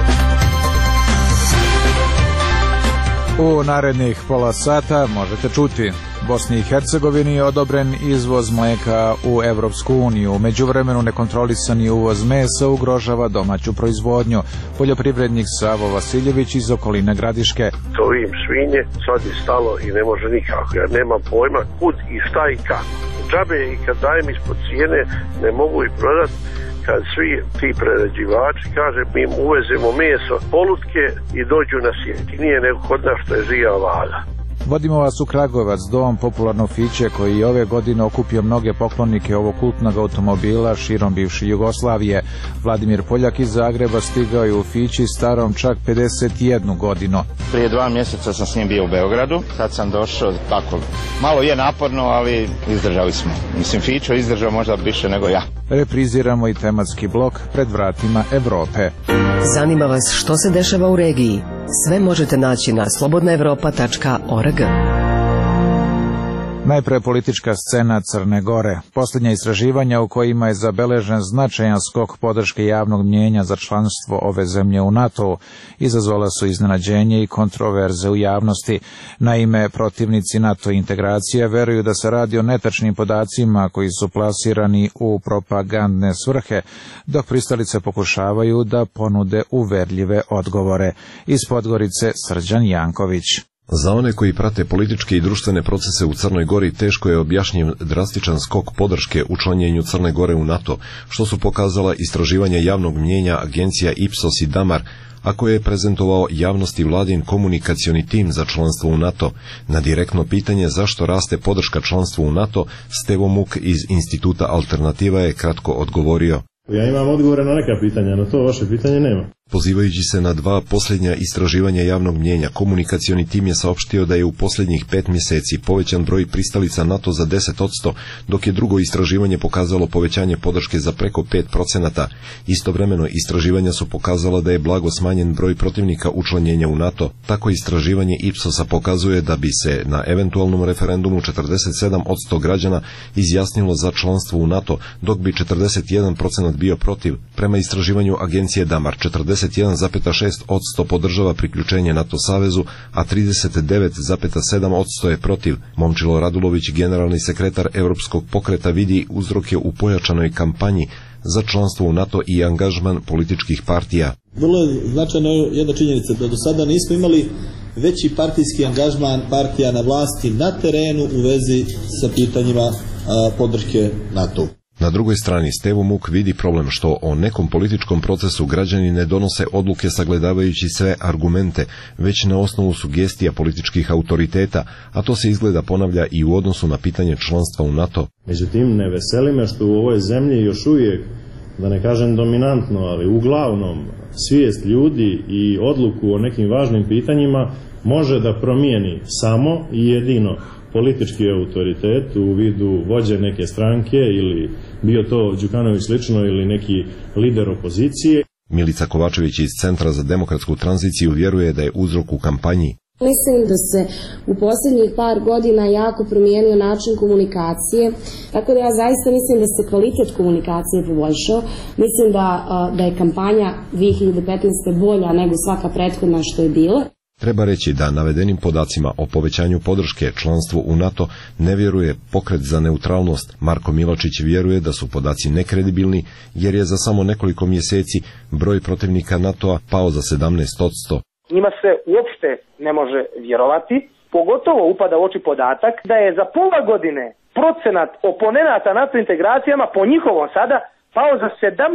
U narednih pola sata možete čuti: Bosni i Hercegovini je odobren izvoz mlijeka u Evropsku uniju. U međuvremenu nekontrolisani uvoz mesa ugrožava domaću proizvodnju. Poljoprivrednik Savo Vasiljević iz okoline Gradiške. To im svinje sad je stalo i ne može nikako. Ja nemam pojma kud i šta i kako. Džabe i kad dajem ispod cijene ne mogu i prodati. Kad svi ti prerađivači kaže mi uvezemo meso, polutke i dođu na sjetinije nego kod nas što je žija vaga. Vodimo vas u Kragujevac, dom popularnog Fiće koji je ove godine okupio mnoge poklonike ovog kultnog automobila širom bivše Jugoslavije. Vladimir Poljak iz Zagreba stigao je u Fići starom čak 51 godinu. Prije 2 mjeseca sam s njim bio u Beogradu, sad sam došao tako. Malo je naporno, ali izdržali smo. Mislim, Fićo izdržao možda više nego ja. Repriziramo i tematski blok Pred vratima Evrope. Zanima vas što se dešava u regiji? Sve možete naći na slobodnaevropa.org. Najpre politička scena Crne Gore. Posljednja istraživanja u kojima je zabeležen značajan skok podrške javnog mnijenja za članstvo ove zemlje u NATO izazvala su iznenađenje i kontroverze u javnosti. Naime, protivnici NATO integracije veruju da se radi o netačnim podacima koji su plasirani u propagandne svrhe, dok pristalice pokušavaju da ponude uverljive odgovore. Iz Podgorice Srđan Janković. Za one koji prate političke i društvene procese u Crnoj Gori teško je objašnjiv drastičan skok podrške učlanjenju Crne Gore u NATO, što su pokazala istraživanja javnog mnijenja agencija Ipsos i Damar, a koje je prezentovao javnosti vladin komunikacioni tim za članstvo u NATO. Na direktno pitanje zašto raste podrška članstvu u NATO, Stevo Muk iz Instituta Alternativa je kratko odgovorio. Ja imam odgovore na neka pitanja, na to vaše pitanje nema. Pozivajući se na 2 posljednja istraživanja javnog mnijenja, komunikacioni tim je saopštio da je u posljednjih 5 mjeseci povećan broj pristalica NATO za 10%, dok je drugo istraživanje pokazalo povećanje podrške za preko 5%. Istovremeno istraživanja su pokazala da je blago smanjen broj protivnika učlanjenja u NATO. Tako istraživanje Ipsosa pokazuje da bi se na eventualnom referendumu 47% građana izjasnilo za članstvo u NATO, dok bi 41% bio protiv. Prema istraživanju agencije Damar, 41,6% podržava priključenje NATO savezu, a 39,7% je protiv. Momčilo Radulović, generalni sekretar Europskog pokreta, vidi uzroke u pojačanoj kampanji za članstvo u NATO i angažman političkih partija. Vrlo je značajna jedna činjenica da do sada nismo imali veći partijski angažman partija na vlasti na terenu u vezi sa pitanjima podrške NATO. Na drugoj strani Stevo Muk vidi problem što o nekom političkom procesu građani ne donose odluke sagledavajući sve argumente, već na osnovu sugestija političkih autoriteta, a to se izgleda ponavlja i u odnosu na pitanje članstva u NATO. Međutim, ne veseli me što u ovoj zemlji još uvijek, da ne kažem dominantno, ali uglavnom svijest ljudi i odluku o nekim važnim pitanjima može da promijeni samo i jedino politički autoritet u vidu vođe neke stranke ili bio to Đukanović slično ili neki lider opozicije. Milica Kovačević iz Centra za demokratsku tranziciju vjeruje da je uzrok u kampanji. Mislim da se u posljednjih par godina jako promijenio način komunikacije, tako da ja zaista mislim da se kvalitet komunikacije poboljšao. Mislim da je kampanja 2015. bolja nego svaka prethodna što je bila. Treba reći da navedenim podacima o povećanju podrške članstvu u NATO ne vjeruje pokret za neutralnost. Marko Miločić vjeruje da su podaci nekredibilni jer je za samo nekoliko mjeseci broj protivnika NATO-a pao za 17%. Njima se uopšte ne može vjerovati, pogotovo upada u oči podatak da je za pola godine procenat oponenata NATO integracijama po njihovom sada pao za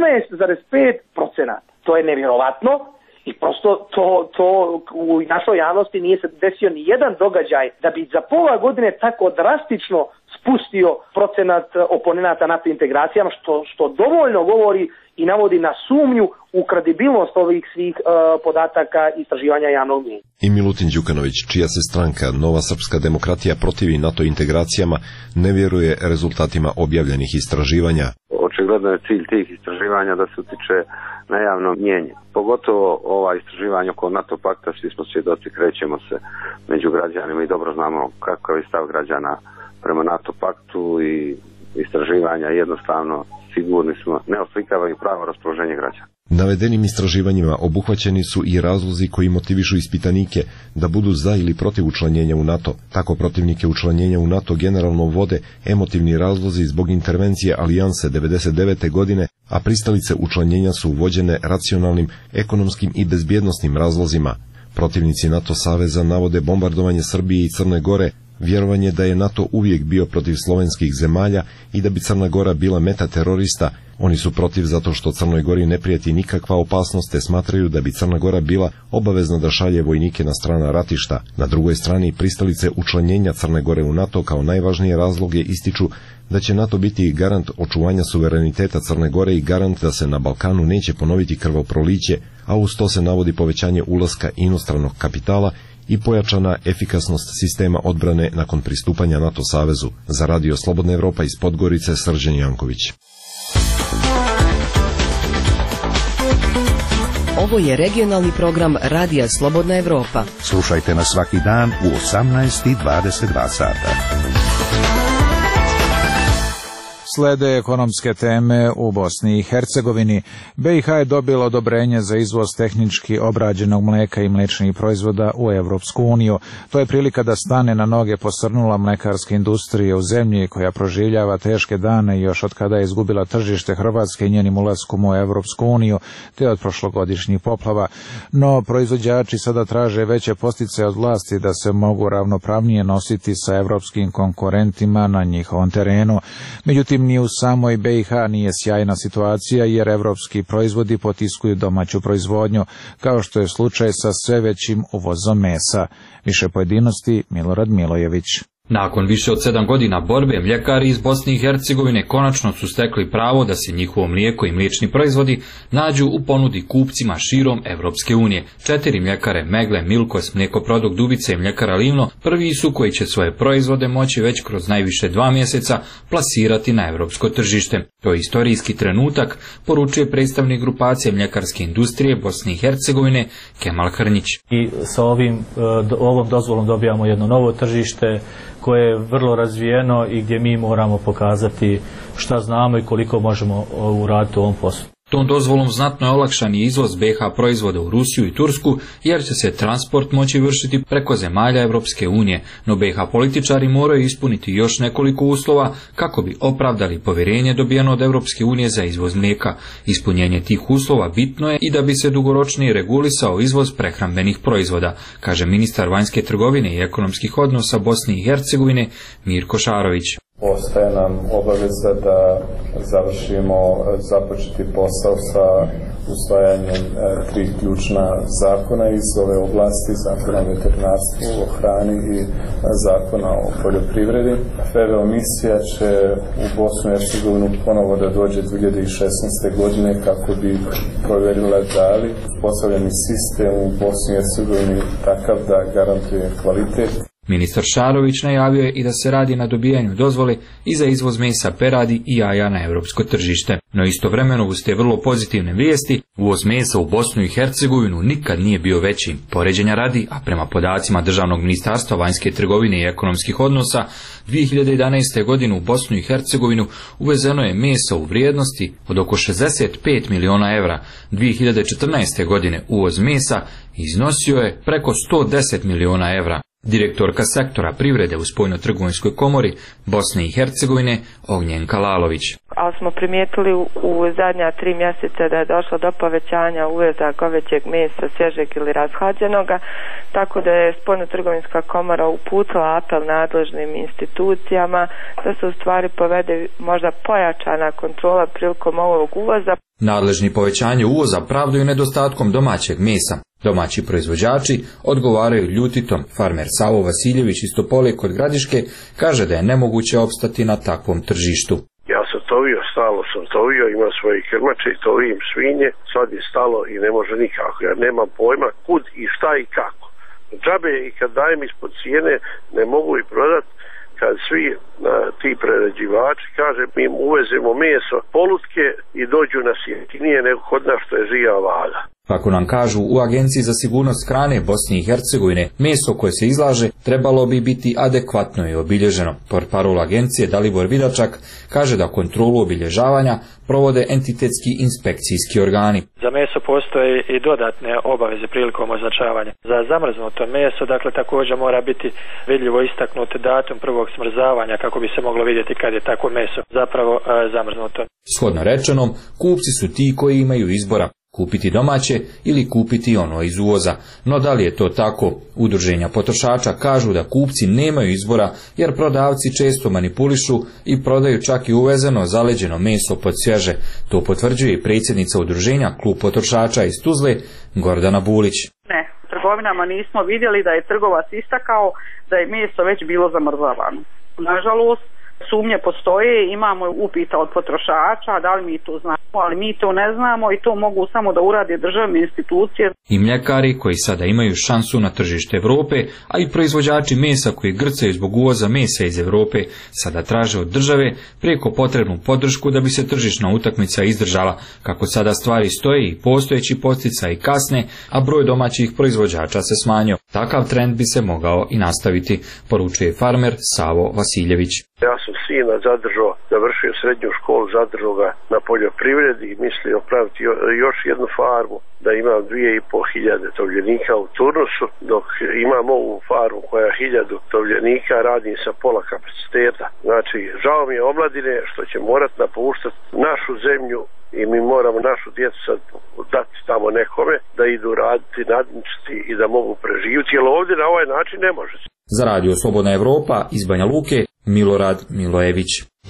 17,5%. To je nevjerovatno. I prosto to u našoj javnosti nije se desio ni jedan događaj da bi za pola godine tako drastično spustio procenat oponenata NATO integracijama, što dovoljno govori i navodi na sumnju u kredibilnost ovih svih podataka istraživanja javnog mnijenja. I Milutin Đukanović, čija se stranka Nova srpska demokratija protivi NATO integracijama, ne vjeruje rezultatima objavljenih istraživanja. Očigledno je cilj tih istraživanja da se utiče na javno mnijenje. Pogotovo ova istraživanja oko NATO pakta, svi smo svjedoci, krećemo se među građanima i dobro znamo kakav je stav građana prema NATO paktu i istraživanja jednostavno sigurni smo ne oslikavaju pravo raspoloženje građana. Navedenim istraživanjima obuhvaćeni su i razlozi koji motivišu ispitanike da budu za ili protiv učlanjenja u NATO. Tako protivnike učlanjenja u NATO generalno vode emotivni razlozi zbog intervencije Alijanse 1999. godine, a pristalice učlanjenja su vođene racionalnim, ekonomskim i bezbjednosnim razlozima. Protivnici NATO saveza navode bombardovanje Srbije i Crne Gore, vjerovanje da je NATO uvijek bio protiv slovenskih zemalja i da bi Crna Gora bila meta terorista. Oni su protiv zato što Crnoj Gori ne prijeti nikakva opasnost, te smatraju da bi Crna Gora bila obavezna da šalje vojnike na strana ratišta. Na drugoj strani, pristalice učlanjenja Crne Gore u NATO kao najvažnije razloge ističu da će NATO biti garant očuvanja suvereniteta Crne Gore i garant da se na Balkanu neće ponoviti krvoproliće, a uz to se navodi povećanje ulaska inostranog kapitala i pojačana efikasnost sistema odbrane nakon pristupanja NATO savezu. Za Radio Slobodna Evropa iz Podgorice, Srđan Janković. Ovo je regionalni program Radija Slobodna Evropa. Slušajte nas svaki dan u 18:22 sata. Slede ekonomske teme u Bosni i Hercegovini. BiH je dobila odobrenje za izvoz tehnički obrađenog mlijeka i mliječnih proizvoda u Evropsku uniju. To je prilika da stane na noge posrnula mlekarska industrija u zemlji koja proživljava teške dane još od kada je izgubila tržište Hrvatske i njenim ulaskom u Evropsku uniju, te od prošlogodišnjih poplava. No, proizvođači sada traže veće postice od vlasti da se mogu ravnopravnije nositi sa evropskim konkurentima na njihovom terenu. Međutim, ni u samoj BiH nije sjajna situacija jer evropski proizvodi potiskuju domaću proizvodnju, kao što je slučaj sa sve većim uvozom mesa. Više pojedinosti Milorad Milojević. Nakon više od 7 godina borbe, mljekari iz Bosne i Hercegovine konačno su stekli pravo da se njihovo mlijeko i mliječni proizvodi nađu u ponudi kupcima širom Evropske unije. 4 mljekare Megle, Milkos, Mlijekoprodukt Dubice i mljekara Livno prvi su koji će svoje proizvode moći već kroz najviše 2 mjeseca plasirati na evropsko tržište. To je istorijski trenutak, poručuje predstavnik grupacije mljekarske industrije Bosne i Hercegovine Kemal Hrnjić. I sa ovom dozvolom dobijamo jedno novo tržište koje je vrlo razvijeno i gdje mi moramo pokazati šta znamo i koliko možemo uraditi u ovom poslu. Tom dozvolom znatno je olakšan izvoz BiH proizvoda u Rusiju i Tursku, jer će se transport moći vršiti preko zemalja Evropske unije, no BiH političari moraju ispuniti još nekoliko uslova kako bi opravdali povjerenje dobijeno od Evropske unije za izvoz mlijeka. Ispunjenje tih uslova bitno je i da bi se dugoročnije regulisao izvoz prehrambenih proizvoda, kaže ministar vanjske trgovine i ekonomskih odnosa Bosne i Hercegovine Mirko Šarović. Ostaje nam obaveza da završimo započeti posao sa usvajanjem 3 ključna zakona iz ove oblasti, zakona o veterinarstvu, o hrani i zakona o poljoprivredi. FEVEO misija će u Bosnu i Hercegovinu ponovo da dođe 2016. godine kako bi provjerila da li uspostavljeni sistem u Bosni i Hercegovini takav da garantuje kvalitet. Ministar Šarović najavio je i da se radi na dobijanju dozvole i za izvoz mesa peradi i jaja na europsko tržište. No istovremeno uz te vrlo pozitivne vijesti, uvoz mesa u Bosnu i Hercegovinu nikad nije bio veći. Poređenja radi, a prema podacima Državnog ministarstva vanjske trgovine i ekonomskih odnosa, 2011. godine u Bosnu i Hercegovinu uvezeno je mesa u vrijednosti od oko 65 miliona evra. 2014. godine uvoz mesa iznosio je preko 110 miliona evra. Direktorka sektora privrede u Spoljno-trgovinskoj komori Bosne i Hercegovine Ognjenka Lalović. Ali smo primijetili u zadnja 3 mjeseca da je došlo do povećanja uveza goveđeg mesa, svježeg ili rashlađenoga, tako da je Spoljno-trgovinska komora uputila apel nadležnim institucijama da se u stvari povede možda pojačana kontrola prilikom ovog uvoza. Nadležni povećanje uvoza pravdaju nedostatkom domaćeg mesa. Domaći proizvođači odgovaraju ljutitom. Farmer Savo Vasiljević iz Topole kod Gradiške kaže da je nemoguće opstati na takvom tržištu. Ja sam tovio, stalno sam tovio, imam svoje krmače i tovim svinje, sad je stalo i ne može nikako, ja nemam pojma kud i šta i kako. Džabe i kad dajem ispod cijene ne mogu i prodat, kad svi ti prerađivači kaže mi uvezemo meso polutke i dođu nas jeftinije nego kod nas što je žija vada. Kako nam kažu u Agenciji za sigurnost hrane Bosne i Hercegovine, meso koje se izlaže trebalo bi biti adekvatno i obilježeno. Portparol agencije Dalibor Vidačak kaže da kontrolu obilježavanja provode entitetski inspekcijski organi. Za meso postoje i dodatne obaveze prilikom označavanja. Za zamrznuto meso, dakle, također mora biti vidljivo istaknut datum prvog smrzavanja kako bi se moglo vidjeti kad je takvo meso zapravo zamrznuto. Shodno rečenom, kupci su ti koji imaju izbora. Kupiti domaće ili kupiti ono iz uvoza. No da li je to tako? Udruženja potrošača kažu da kupci nemaju izbora jer prodavci često manipulišu i prodaju čak i uvezeno zaleđeno meso pod svježe. To potvrđuje i predsjednica udruženja Klub potrošača iz Tuzle, Gordana Bulić. Ne, u trgovinama nismo vidjeli da je trgovac istakao da je meso već bilo zamrzavano. Nažalost, sumnje postoje, imamo upita od potrošača, da li mi to znamo, ali mi to ne znamo i to mogu samo da urade državne institucije. I mljekari koji sada imaju šansu na tržište Europe, a i proizvođači mesa koji grcaju zbog uvoza mesa iz Europe, sada traže od države preko potrebnu podršku da bi se tržišna utakmica izdržala. Kako sada stvari stoje i postojeći poticaji kasne, a broj domaćih proizvođača se smanjio. Takav trend bi se mogao i nastaviti, poručuje farmer Savo Vasiljević. Ja sam sina zadržao, završio srednju školu, zadržao ga na poljoprivredi i mislio praviti još jednu farmu, da imam 2500 tovljenika u turnusu, dok imam ovu farmu koja 1000 tovljenika, radim sa pola kapaciteta. Znači, žao mi je omladine što će morat napuštati našu zemlju i mi moramo našu djecu sad dati tamo nekome da idu raditi, nadničiti i da mogu preživjeti, jer ovdje na ovaj način ne može. Za radio Slobodna Evropa iz Banja Luke, Milorad Milojević.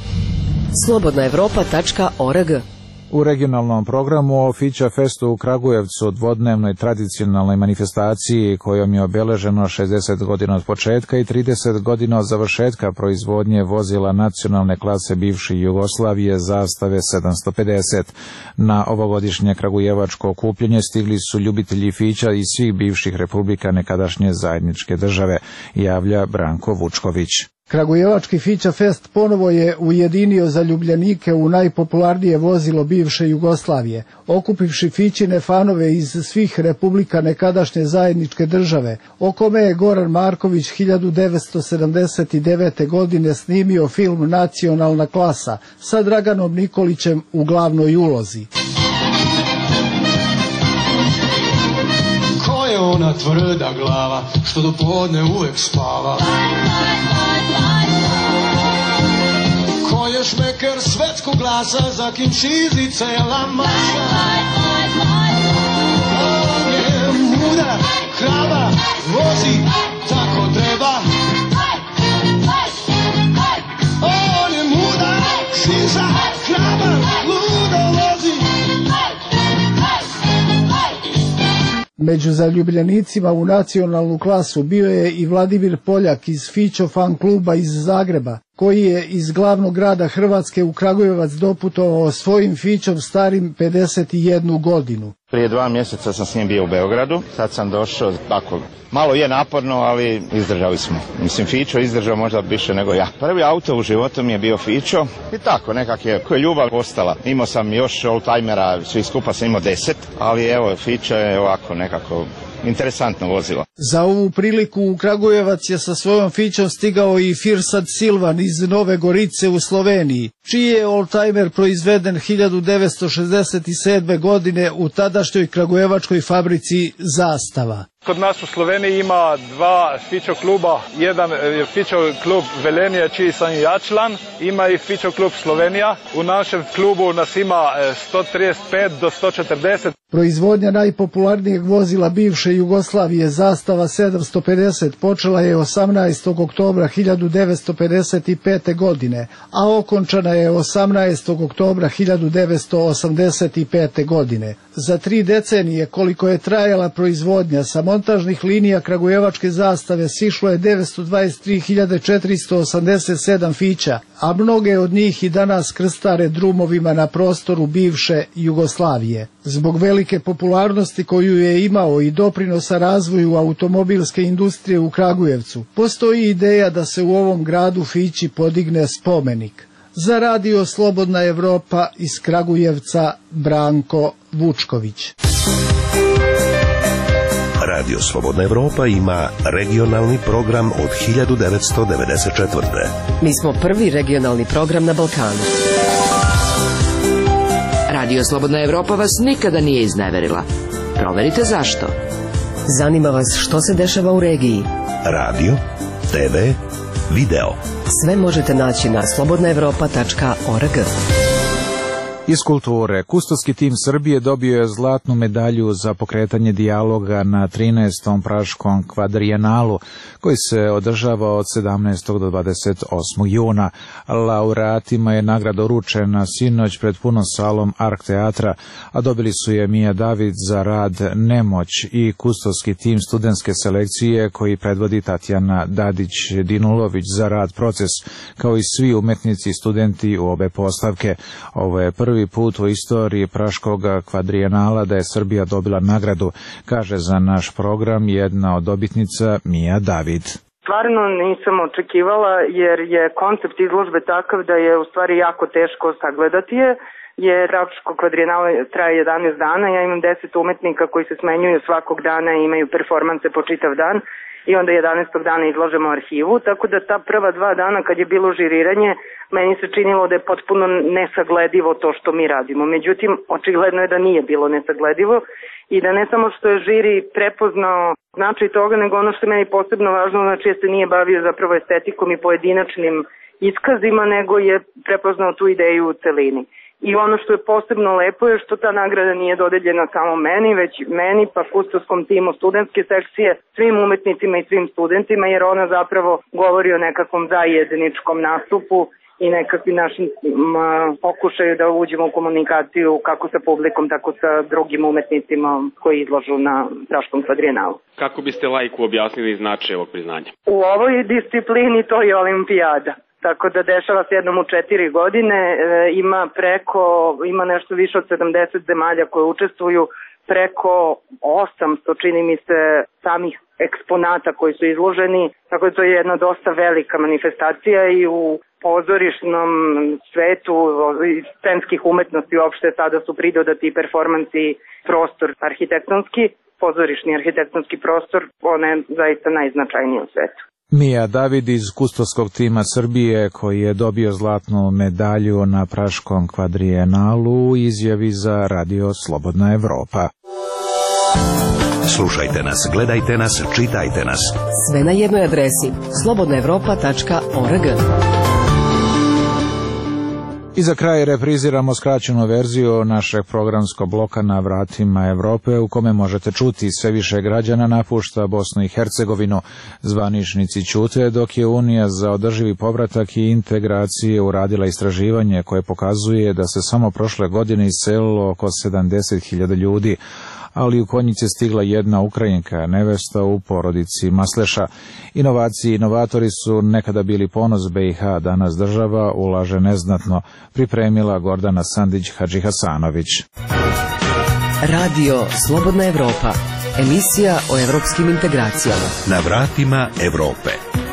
slobodnaevropa.org. U regionalnom programu o Fića Festu u Kragujevcu, dvodnevnoj tradicionalnoj manifestaciji kojom je obeleženo 60 godina od početka i 30 godina od završetka proizvodnje vozila nacionalne klase bivše Jugoslavije zastave 750. Na ovogodišnje kragujevačko okupljanje stigli su ljubitelji Fića iz svih bivših republika nekadašnje zajedničke države, javlja Branko Vučković. Kragujevački Fića Fest ponovo je ujedinio zaljubljenike u najpopularnije vozilo bivše Jugoslavije, okupivši Fićine fanove iz svih republika nekadašnje zajedničke države, o kome je Goran Marković 1979. godine snimio film Nacionalna klasa sa Draganom Nikolićem u glavnoj ulozi. Ko je ona tvrda glava što do podne uvek spava? Ko je šmeker svetskog glasa za kim šizi cela masa? On je mudar, hrabar, vozi tako treba. On je mudar, šiza, hrabar, ludo vozi. Među zaljubljenicima u nacionalnu klasu bio je i Vladimir Poljak iz Fićo fan kluba iz Zagreba, koji je iz glavnog grada Hrvatske u Kragujevac doputovao svojim Fićom starim 51 godinu. Prije 2 mjeseca sam s njim bio u Beogradu, sad sam došao, tako, malo je naporno, ali izdržali smo. Mislim, Fićo izdržao možda više nego ja. Prvi auto u životu mi je bio Fićo i tako, nekak je ljubav ostala. Imao sam još oldtimera, svi skupa sam imao 10, ali evo, Fićo je ovako nekako interesantno vozilo. Za ovu priliku u Kragujevac je sa svojom Fićom stigao i Firsat Silvan iz Nove Gorice u Sloveniji, čiji je oldtimer proizveden 1967. godine u tadašnjoj kragujevačkoj fabrici Zastava. Kod nas u Sloveniji ima 2 Fićo kluba, jedan je Fićo klub Velenje, čiji sam i ja član, ima i Fićo klub Slovenija. U našem klubu nas ima 135 do 140. Proizvodnja najpopularnijeg vozila bivše Jugoslavije Zastava 750 počela je 18. oktobra 1955. godine, a okončana je 18. oktobra 1985. godine. Za 3 decenije koliko je trajala proizvodnja sa montažnih linija kragujevačke Zastave sišlo je 923.487 Fića, a mnoge od njih i danas krstare drumovima na prostoru bivše Jugoslavije. Zbog velike popularnosti koju je imao i doprinosa razvoju automobilske industrije u Kragujevcu, postoji ideja da se u ovom gradu Fići podigne spomenik. Za radio Slobodna Evropa iz Kragujevca, Branko Vučković. Radio Slobodna Evropa ima regionalni program od 1994. Mi smo prvi regionalni program na Balkanu. Radio Slobodna Evropa vas nikada nije izneverila. Proverite zašto. Zanima vas što se dešava u regiji. Radio, TV, video. Sve možete naći na slobodnaevropa.org. Iz kulture, kustovski tim Srbije dobio je zlatnu medalju za pokretanje dijaloga na 13. praškom kvadrijenalu, koji se održava od 17. do 28. juna. Laureatima je nagrada uručena sinoć pred punom salom Ark teatra, a dobili su je Mija David za rad Nemoć i kustovski tim studentske selekcije koji predvodi Tatjana Dadić-Dinulović za rad Proces, kao i svi umetnici i studenti u obe postavke. Ovo je prvi put u istoriji praškog kvadrijenala da je Srbija dobila nagradu, kaže za naš program jedna od dobitnica Mija David. Stvarno nisam očekivala jer je koncept izložbe takav da je u stvari jako teško sagledati je, jer praško kvadrijenale traje 11 dana, ja imam 10 umetnika koji se smenjuju svakog dana i imaju performanse po čitav dan i onda 11. dana izložemo arhivu, tako da ta prva 2 dana kad je bilo žiriranje, meni se činilo da je potpuno nesagledivo to što mi radimo. Međutim, očigledno je da nije bilo nesagledivo i da ne samo što je žiri prepoznao značaj toga, nego ono što je meni posebno važno, znači je se nije bavio zapravo estetikom i pojedinačnim iskazima, nego je prepoznao tu ideju u celini. I ono što je posebno lepo je što ta nagrada nije dodeljena samo meni, već meni pa kustovskom timu studentske sekcije, svim umetnicima i svim studentima, jer ona zapravo govori o nekakvom zajedničkom nastupu i nekakvim našim pokušaju da uđemo u komunikaciju kako sa publikom, tako sa drugim umetnicima koji izlažu na praškom kvadrijenalu. Kako biste laiku objasnili značaj ovog priznanja? U ovoj disciplini to je olimpijada. Tako da dešava se jednom u 4 godine, ima nešto više od 70 zemalja koje učestvuju, preko 800 čini mi se samih eksponata koji su izloženi, tako da to je jedna dosta velika manifestacija i u pozorišnom svetu scenskih umetnosti uopšte sada su pridodati performansi prostor arhitektonski, pozorišni arhitektonski prostor, on je zaista najznačajniji u svetu. Mija David iz kustovskog tima Srbije, koji je dobio zlatnu medalju na praškom kvadrijenalu, izjavi za Radio Slobodna Evropa. Slušajte nas, gledajte nas, čitajte nas. Sve na jednoj adresi slobodnaevropa.org. I za kraj repriziramo skraćenu verziju našeg programskog bloka Na vratima Evrope, u kome možete čuti sve više građana napušta Bosnu i Hercegovinu. Zvaničnici ćute, dok je Unija za održivi povratak i integracije uradila istraživanje koje pokazuje da se samo prošle godine iselilo oko 70.000 ljudi, ali u Konjice stigla jedna Ukrajinka, nevesta u porodici Masleša. Inovacije i inovatori su nekada bili ponos BiH, danas država ulaže neznatno, pripremila Gordana Sandić-Hadžihasanović. Radio Slobodna Evropa, emisija o evropskim integracijama. Na vratima Evrope.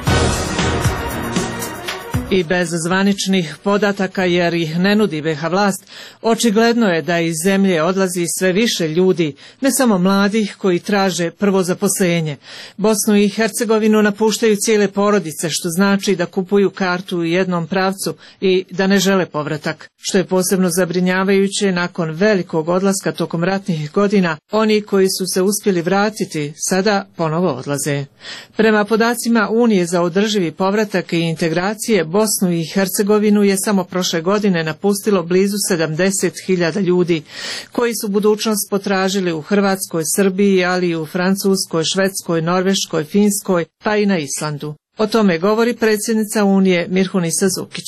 I bez zvaničnih podataka, jer ih ne nudi BiH vlast, očigledno je da iz zemlje odlazi sve više ljudi, ne samo mladih koji traže prvo zaposlenje. Bosnu i Hercegovinu napuštaju cijele porodice, što znači da kupuju kartu u jednom pravcu i da ne žele povratak. Što je posebno zabrinjavajuće, nakon velikog odlaska tokom ratnih godina, oni koji su se uspjeli vratiti sada ponovo odlaze. Prema podacima Unije za održivi povratak i integracije, Bosnu i Hercegovinu je samo prošle godine napustilo blizu 70.000 ljudi, koji su budućnost potražili u Hrvatskoj, Srbiji, ali i u Francuskoj, Švedskoj, Norveškoj, Finskoj, pa i na Islandu. O tome govori predsjednica Unije Mirhunisa Zukić.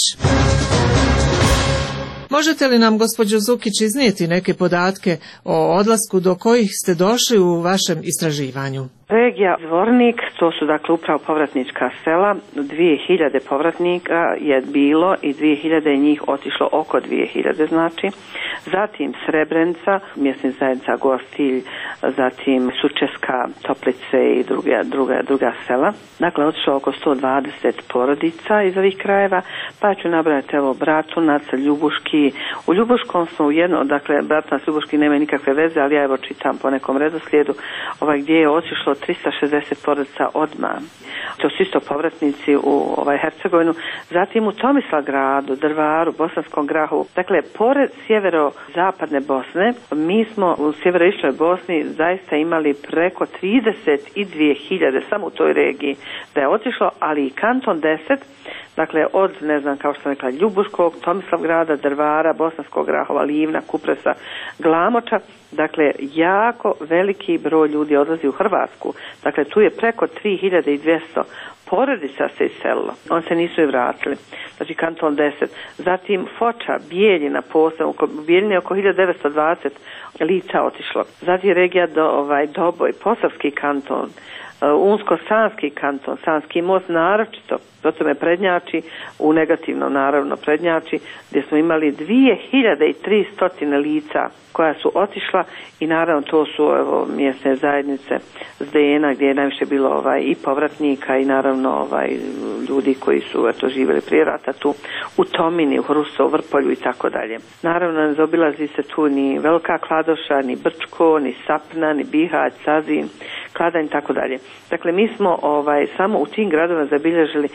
Možete li nam, gospođo Zukić, iznijeti neke podatke o odlasku do kojih ste došli u vašem istraživanju? Regija Zvornik, to su dakle upravo povratnička sela, 2000 povratnika je bilo i 2000 je njih otišlo oko 2000 znači. Zatim Srebrenica, mjesna zajednica Gostilj, zatim Sučeska, Toplice i druga sela. Dakle, otišlo oko 120 porodica iz ovih krajeva, pa ću nabrati evo Bratunac, Ljubuški. U Ljubuškom smo dakle Bratunac, Ljubuški nema nikakve veze, ali ja evo čitam po nekom redoslijedu, gdje je otišlo 360 porodica odmah. To su isto povratnici u Hercegovinu. Zatim u Tomislavgradu, Drvaru, Bosanskom Grahovu. Dakle, pored sjeverozapadne Bosne, mi smo u sjeveroistočnoj Bosni zaista imali preko 32.000 samo u toj regiji da je otišlo, ali i kanton 10, dakle od, ne znam, kao što sam rekla, Ljubuškog, Tomislavgrada, Drvara, Bosanskog Grahova, Livna, Kupresa, Glamoča, dakle jako veliki broj ljudi odlazi u Hrvatsku. Dakle, tu je preko 3200 porodica se iselilo. On se nisu i vratili. Znači, kanton 10. Zatim Foča, Bijeljina, posebno, u Bijeljini je oko 1920 lica otišlo. Zatim regija Doboj, Posavski kanton, Unsko-Sanski kanton, Sanski most naročito, potom je Prednjači, u negativnom naravno Prednjači, gdje smo imali 2300 lica koja su otišla i naravno to su mjesne zajednice Zdena gdje je najviše bilo i povratnika i naravno ljudi koji su živjeli prije rata tu u Tomini, u Hrusovu, Vrpolju i tako dalje. Naravno ne zaobilazi se tu ni Velika Kladoša, ni Brčko, ni Sapna, ni Bihać, Sazin, Kladanj i tako dalje. Dakle, mi smo samo u tim gradovima zabilježili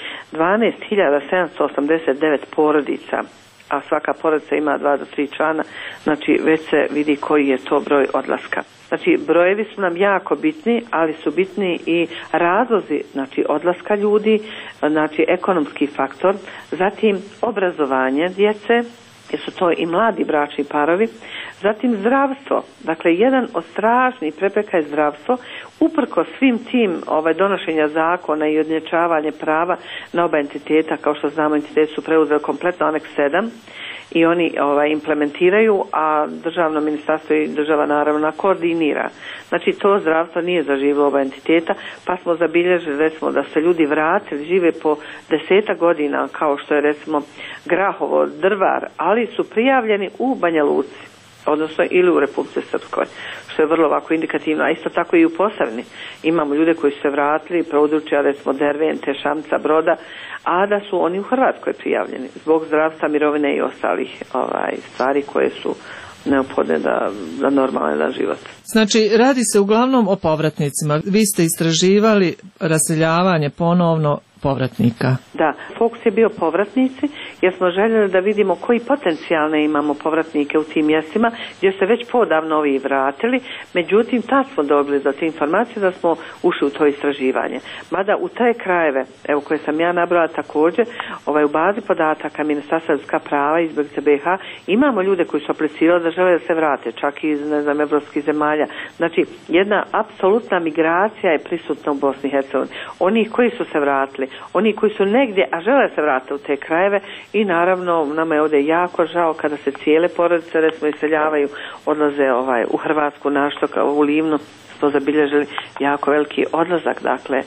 12.789 porodica, a svaka porodica ima 2 do 3 člana, znači već se vidi koji je to broj odlaska. Znači, brojevi su nam jako bitni, ali su bitni i razlozi, znači, odlaska ljudi, znači, ekonomski faktor, zatim obrazovanje djece, jer su to i mladi bračni parovi, zatim zdravstvo, dakle, jedan od strašnih prepreka je zdravstvo, uprko svim tim donošenja zakona i odnječavanje prava na oba entiteta, kao što znamo, entiteti su preuzeli kompletno aneks 7 i oni implementiraju, a državno ministarstvo i država naravno koordinira. Znači, to zdravstvo nije zaživilo oba entiteta, pa smo zabilježili recimo da se ljudi vratili, žive po 10 godina, kao što je recimo Grahovo, Drvar, ali su prijavljeni u Banja Luci, odnosno ili u Republici Srpskoj, što je vrlo ovako indikativno, a isto tako i u Posavini. Imamo ljude koji su se vratili, područja recimo Dervente, Šamca, Broda, a da su oni u Hrvatskoj prijavljeni zbog zdravstva, mirovine i ostalih stvari koje su neophodne da normalan da život. Znači, radi se uglavnom o povratnicima. Vi ste istraživali raseljavanje ponovno povratnika. Da, fokus je bio povratnici, jer smo željeli da vidimo koji potencijalne imamo povratnike u tim mjestima, gdje se već podavno ovi vratili, međutim, tad smo dobili za te informacije da smo ušli u to istraživanje. Mada u te krajeve, evo koje sam ja nabrala također, u bazi podataka Ministarstva ljudska prava iz BiH imamo ljude koji su aplicirali da žele da se vrate, čak i iz, evropskih zemalja. Znači, jedna apsolutna migracija je prisutna u Bosni i Hercegovini. Oni koji su se vratili, oni koji su negdje, a žele se vratiti u te krajeve i naravno nama je ovdje jako žao kada se cijele porodice recimo iseljavaju, odlaze u Hrvatsku, našto u Livnu smo zabilježili jako veliki odlazak, dakle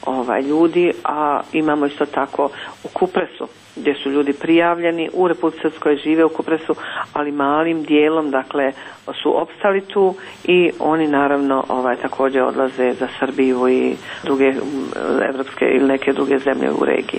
ljudi, a imamo isto tako u Kupresu gdje su ljudi prijavljeni u Republici Srpskoj, žive u Kupresu, ali malim dijelom, dakle, su opstali tu i oni naravno također odlaze za Srbiju i druge evropske ili neke druge zemlje u regiji.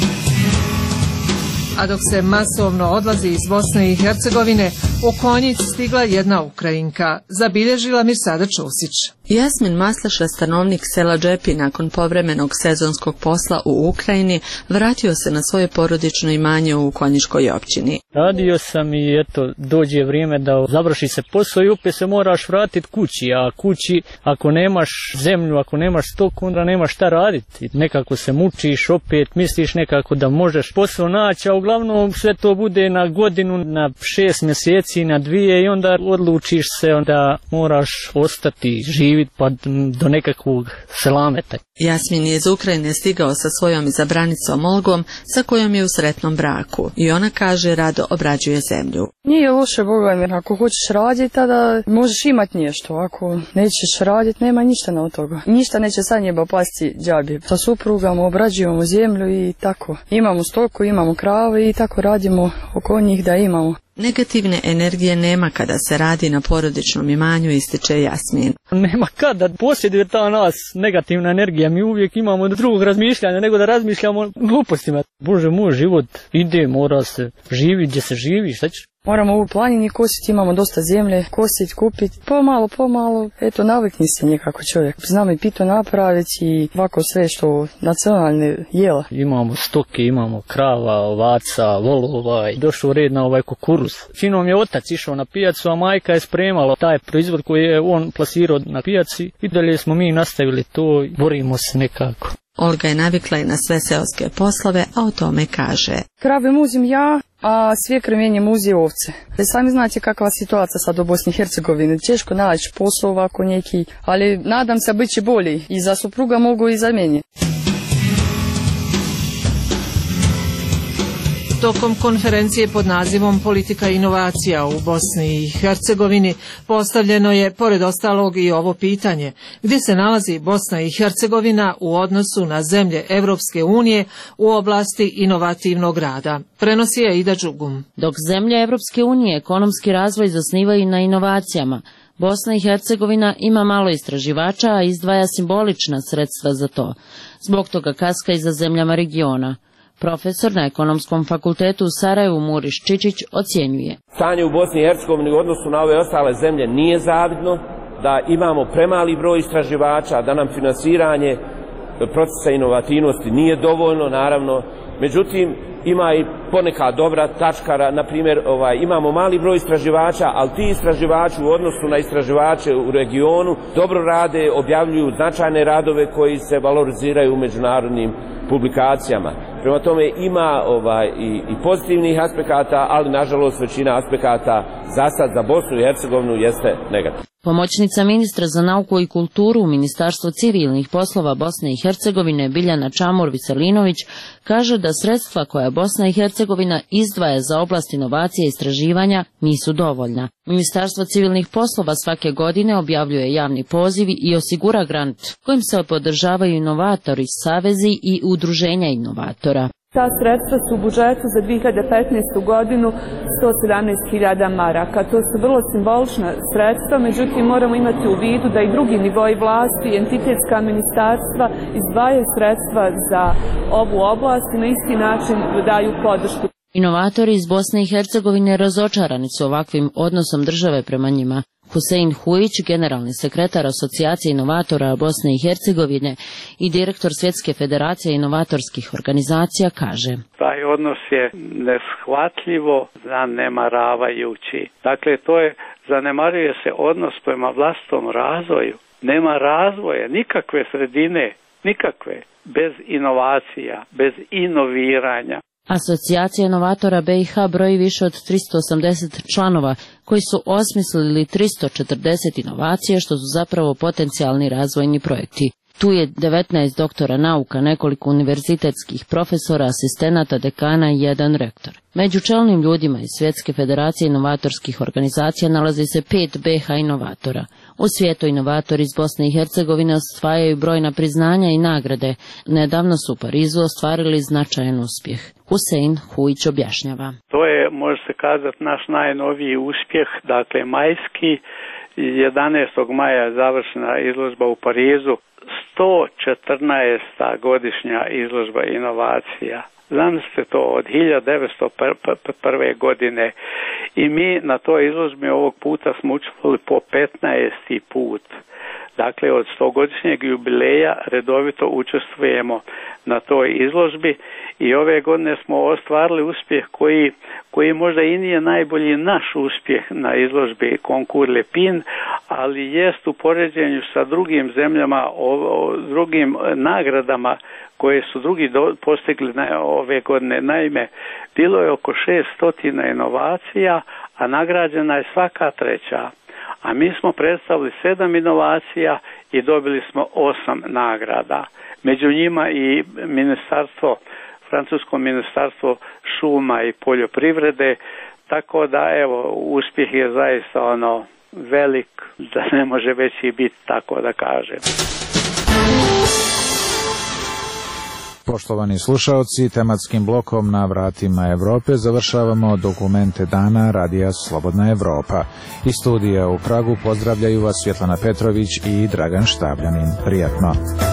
A dok se masovno odlazi iz Bosne i Hercegovine, u Konjic stigla jedna Ukrajinka, zabilježila Mirsada Čusić. Jasmin Maslaša, stanovnik sela Džepi, nakon povremenog sezonskog posla u Ukrajini, vratio se na svoje porodično imanje u Konjiškoj općini. Radio sam i eto, dođe vrijeme da završi se posao i opet se moraš vratiti kući, a kući ako nemaš zemlju, ako nemaš stok, onda nemaš šta raditi. Nekako se mučiš, opet misliš nekako da možeš posao naći, a uglavnom sve to bude na godinu, na 6 mjeseci opcija dvije i onda odlučiš se da moraš ostati živjeti pa do nekakvog selameta. Jasmin je iz Ukrajine stigao sa svojom izabranicom Olgom sa kojom je u sretnom braku i ona kaže rado obrađuje zemlju. Nije loše, Boga mi, ako hoćeš raditi tada možeš imati nešto, ako nećeš raditi nema ništa na od toga. Ništa neće sa njeba pasti džabi. Sa suprugama obrađujemo zemlju i tako. Imamo stoku, imamo krave i tako radimo oko njih da imamo. Negativne energije nema kada se radi na porodičnom imanju, ističe Jasmin. Nema kada posjeduje ta nas negativna energija, mi uvijek imamo drugog razmišljanja nego da razmišljamo glupostima. Bože moj, život ide, mora se živjeti gdje se živi, šta ćeš? Moramo u planini kositi, imamo dosta zemlje, kositi, kupiti, pomalo, eto navikni se nekako čovjek. Znamo i pito napraviti i ovako sve što nacionalne jela. Imamo stoke, imamo krava, ovaca, volova, došao red na ovaj kukuruz. Činom je otac išao na pijacu, a majka je spremala taj proizvod koji je on plasirao na pijaci i dalje smo mi nastavili to i borimo se nekako. Olga je navikla i na sve seoske poslove, a o tome kaže. Krave muzim ja, a svijekra meni muzi ovce. Sami znate kakva situacija sad u Bosni i Hercegovini. Češko naći posao ovako neki, ali nadam se bit će bolji i za supruga mogu i za meni. Tokom konferencije pod nazivom Politika inovacija u Bosni i Hercegovini postavljeno je, pored ostalog, i ovo pitanje: gdje se nalazi Bosna i Hercegovina u odnosu na zemlje Evropske unije u oblasti inovativnog rada? Prenosi je Ida Đugum. Dok zemlje Evropske unije ekonomski razvoj zasnivaju na inovacijama, Bosna i Hercegovina ima malo istraživača, a izdvaja simbolična sredstva za to. Zbog toga kaska i za zemljama regiona. Profesor na Ekonomskom fakultetu u Sarajevu Muriš Čičić ocjenjuje. Stanje u Bosni i Hercegovini u odnosu na ove ostale zemlje nije zavidno, da imamo premali broj istraživača, da nam finansiranje procesa inovativnosti nije dovoljno, naravno. Međutim, ima i poneka dobra tačka, na primjer, imamo mali broj istraživača, ali ti istraživači u odnosu na istraživače u regionu dobro rade, objavljuju značajne radove koji se valoriziraju u međunarodnim publikacijama. Prema tome ima i pozitivnih aspekata, ali nažalost većina aspekata za sad za Bosnu i Hercegovinu jeste negativna. Pomoćnica ministra za nauku i kulturu u Ministarstvu civilnih poslova Bosne i Hercegovine Biljana Čamur-Viselinović kaže da sredstva koja Bosna i Hercegovina izdvaja za oblast inovacije i istraživanja nisu dovoljna. Ministarstvo civilnih poslova svake godine objavljuje javni poziv i osigura grant kojim se podržavaju inovatori, savezi i udruženja inovatora. Ta sredstva su u budžetu za 2015. godinu 117.000 maraka. To su vrlo simbolična sredstva, međutim moramo imati u vidu da i drugi nivoi vlasti, entitetska ministarstva izdvajaju sredstva za ovu oblast i na isti način daju podršku. Inovatori iz Bosne i Hercegovine razočarani su ovakvim odnosom države prema njima. Husein Hujić, generalni sekretar Asocijacije inovatora Bosne i Hercegovine i direktor Svjetske federacije inovatorskih organizacija, kaže: taj odnos je neshvatljivo zanemaravajući. Dakle, zanemaruje se odnos prema vlastitom razvoju. Nema razvoja, nikakve sredine, nikakve, bez inovacija, bez inoviranja. Asocijacija inovatora BiH broji više od 380 članova koji su osmislili 340 inovacija, što su zapravo potencijalni razvojni projekti. Tu je 19 doktora nauka, nekoliko univerzitetskih profesora, asistenata, dekana i jedan rektor. Među čelnim ljudima iz Svjetske federacije inovatorskih organizacija nalazi se 5 BiH inovatora. U svijetu inovatori iz Bosne i Hercegovine osvajaju brojna priznanja i nagrade. Nedavno su u Parizu ostvarili značajan uspjeh. Husein Hujić objašnjava. To je, može se kazati, naš najnoviji uspjeh, dakle majski. 11. maja je završena izložba u Parizu, 114. godišnja izložba inovacija. Zamislite to, od 1901. godine, i mi na toj izložbi ovog puta smo učestvovali po 15. put. Dakle, od 100-godišnjeg jubileja redovito učestvujemo na toj izložbi i ove godine smo ostvarili uspjeh koji možda i nije najbolji naš uspjeh na izložbi Konkur Lepin, ali jest u poređenju sa drugim zemljama, drugim nagradama koje su drugi postigli ove godine. Naime, bilo je oko 600 inovacija, a nagrađena je svaka treća. A mi smo predstavili 7 inovacija i dobili smo 8 nagrada. Među njima i francusko ministarstvo šuma i poljoprivrede, tako da evo, uspjeh je zaista velik, da ne može veći biti, tako da kažem. Poštovani slušaoci, tematskim blokom Na vratima Evrope završavamo dokumente dana Radija Slobodna Evropa. Iz studija u Pragu pozdravljaju vas Svjetlana Petrović i Dragan Štabljanin. Prijatno.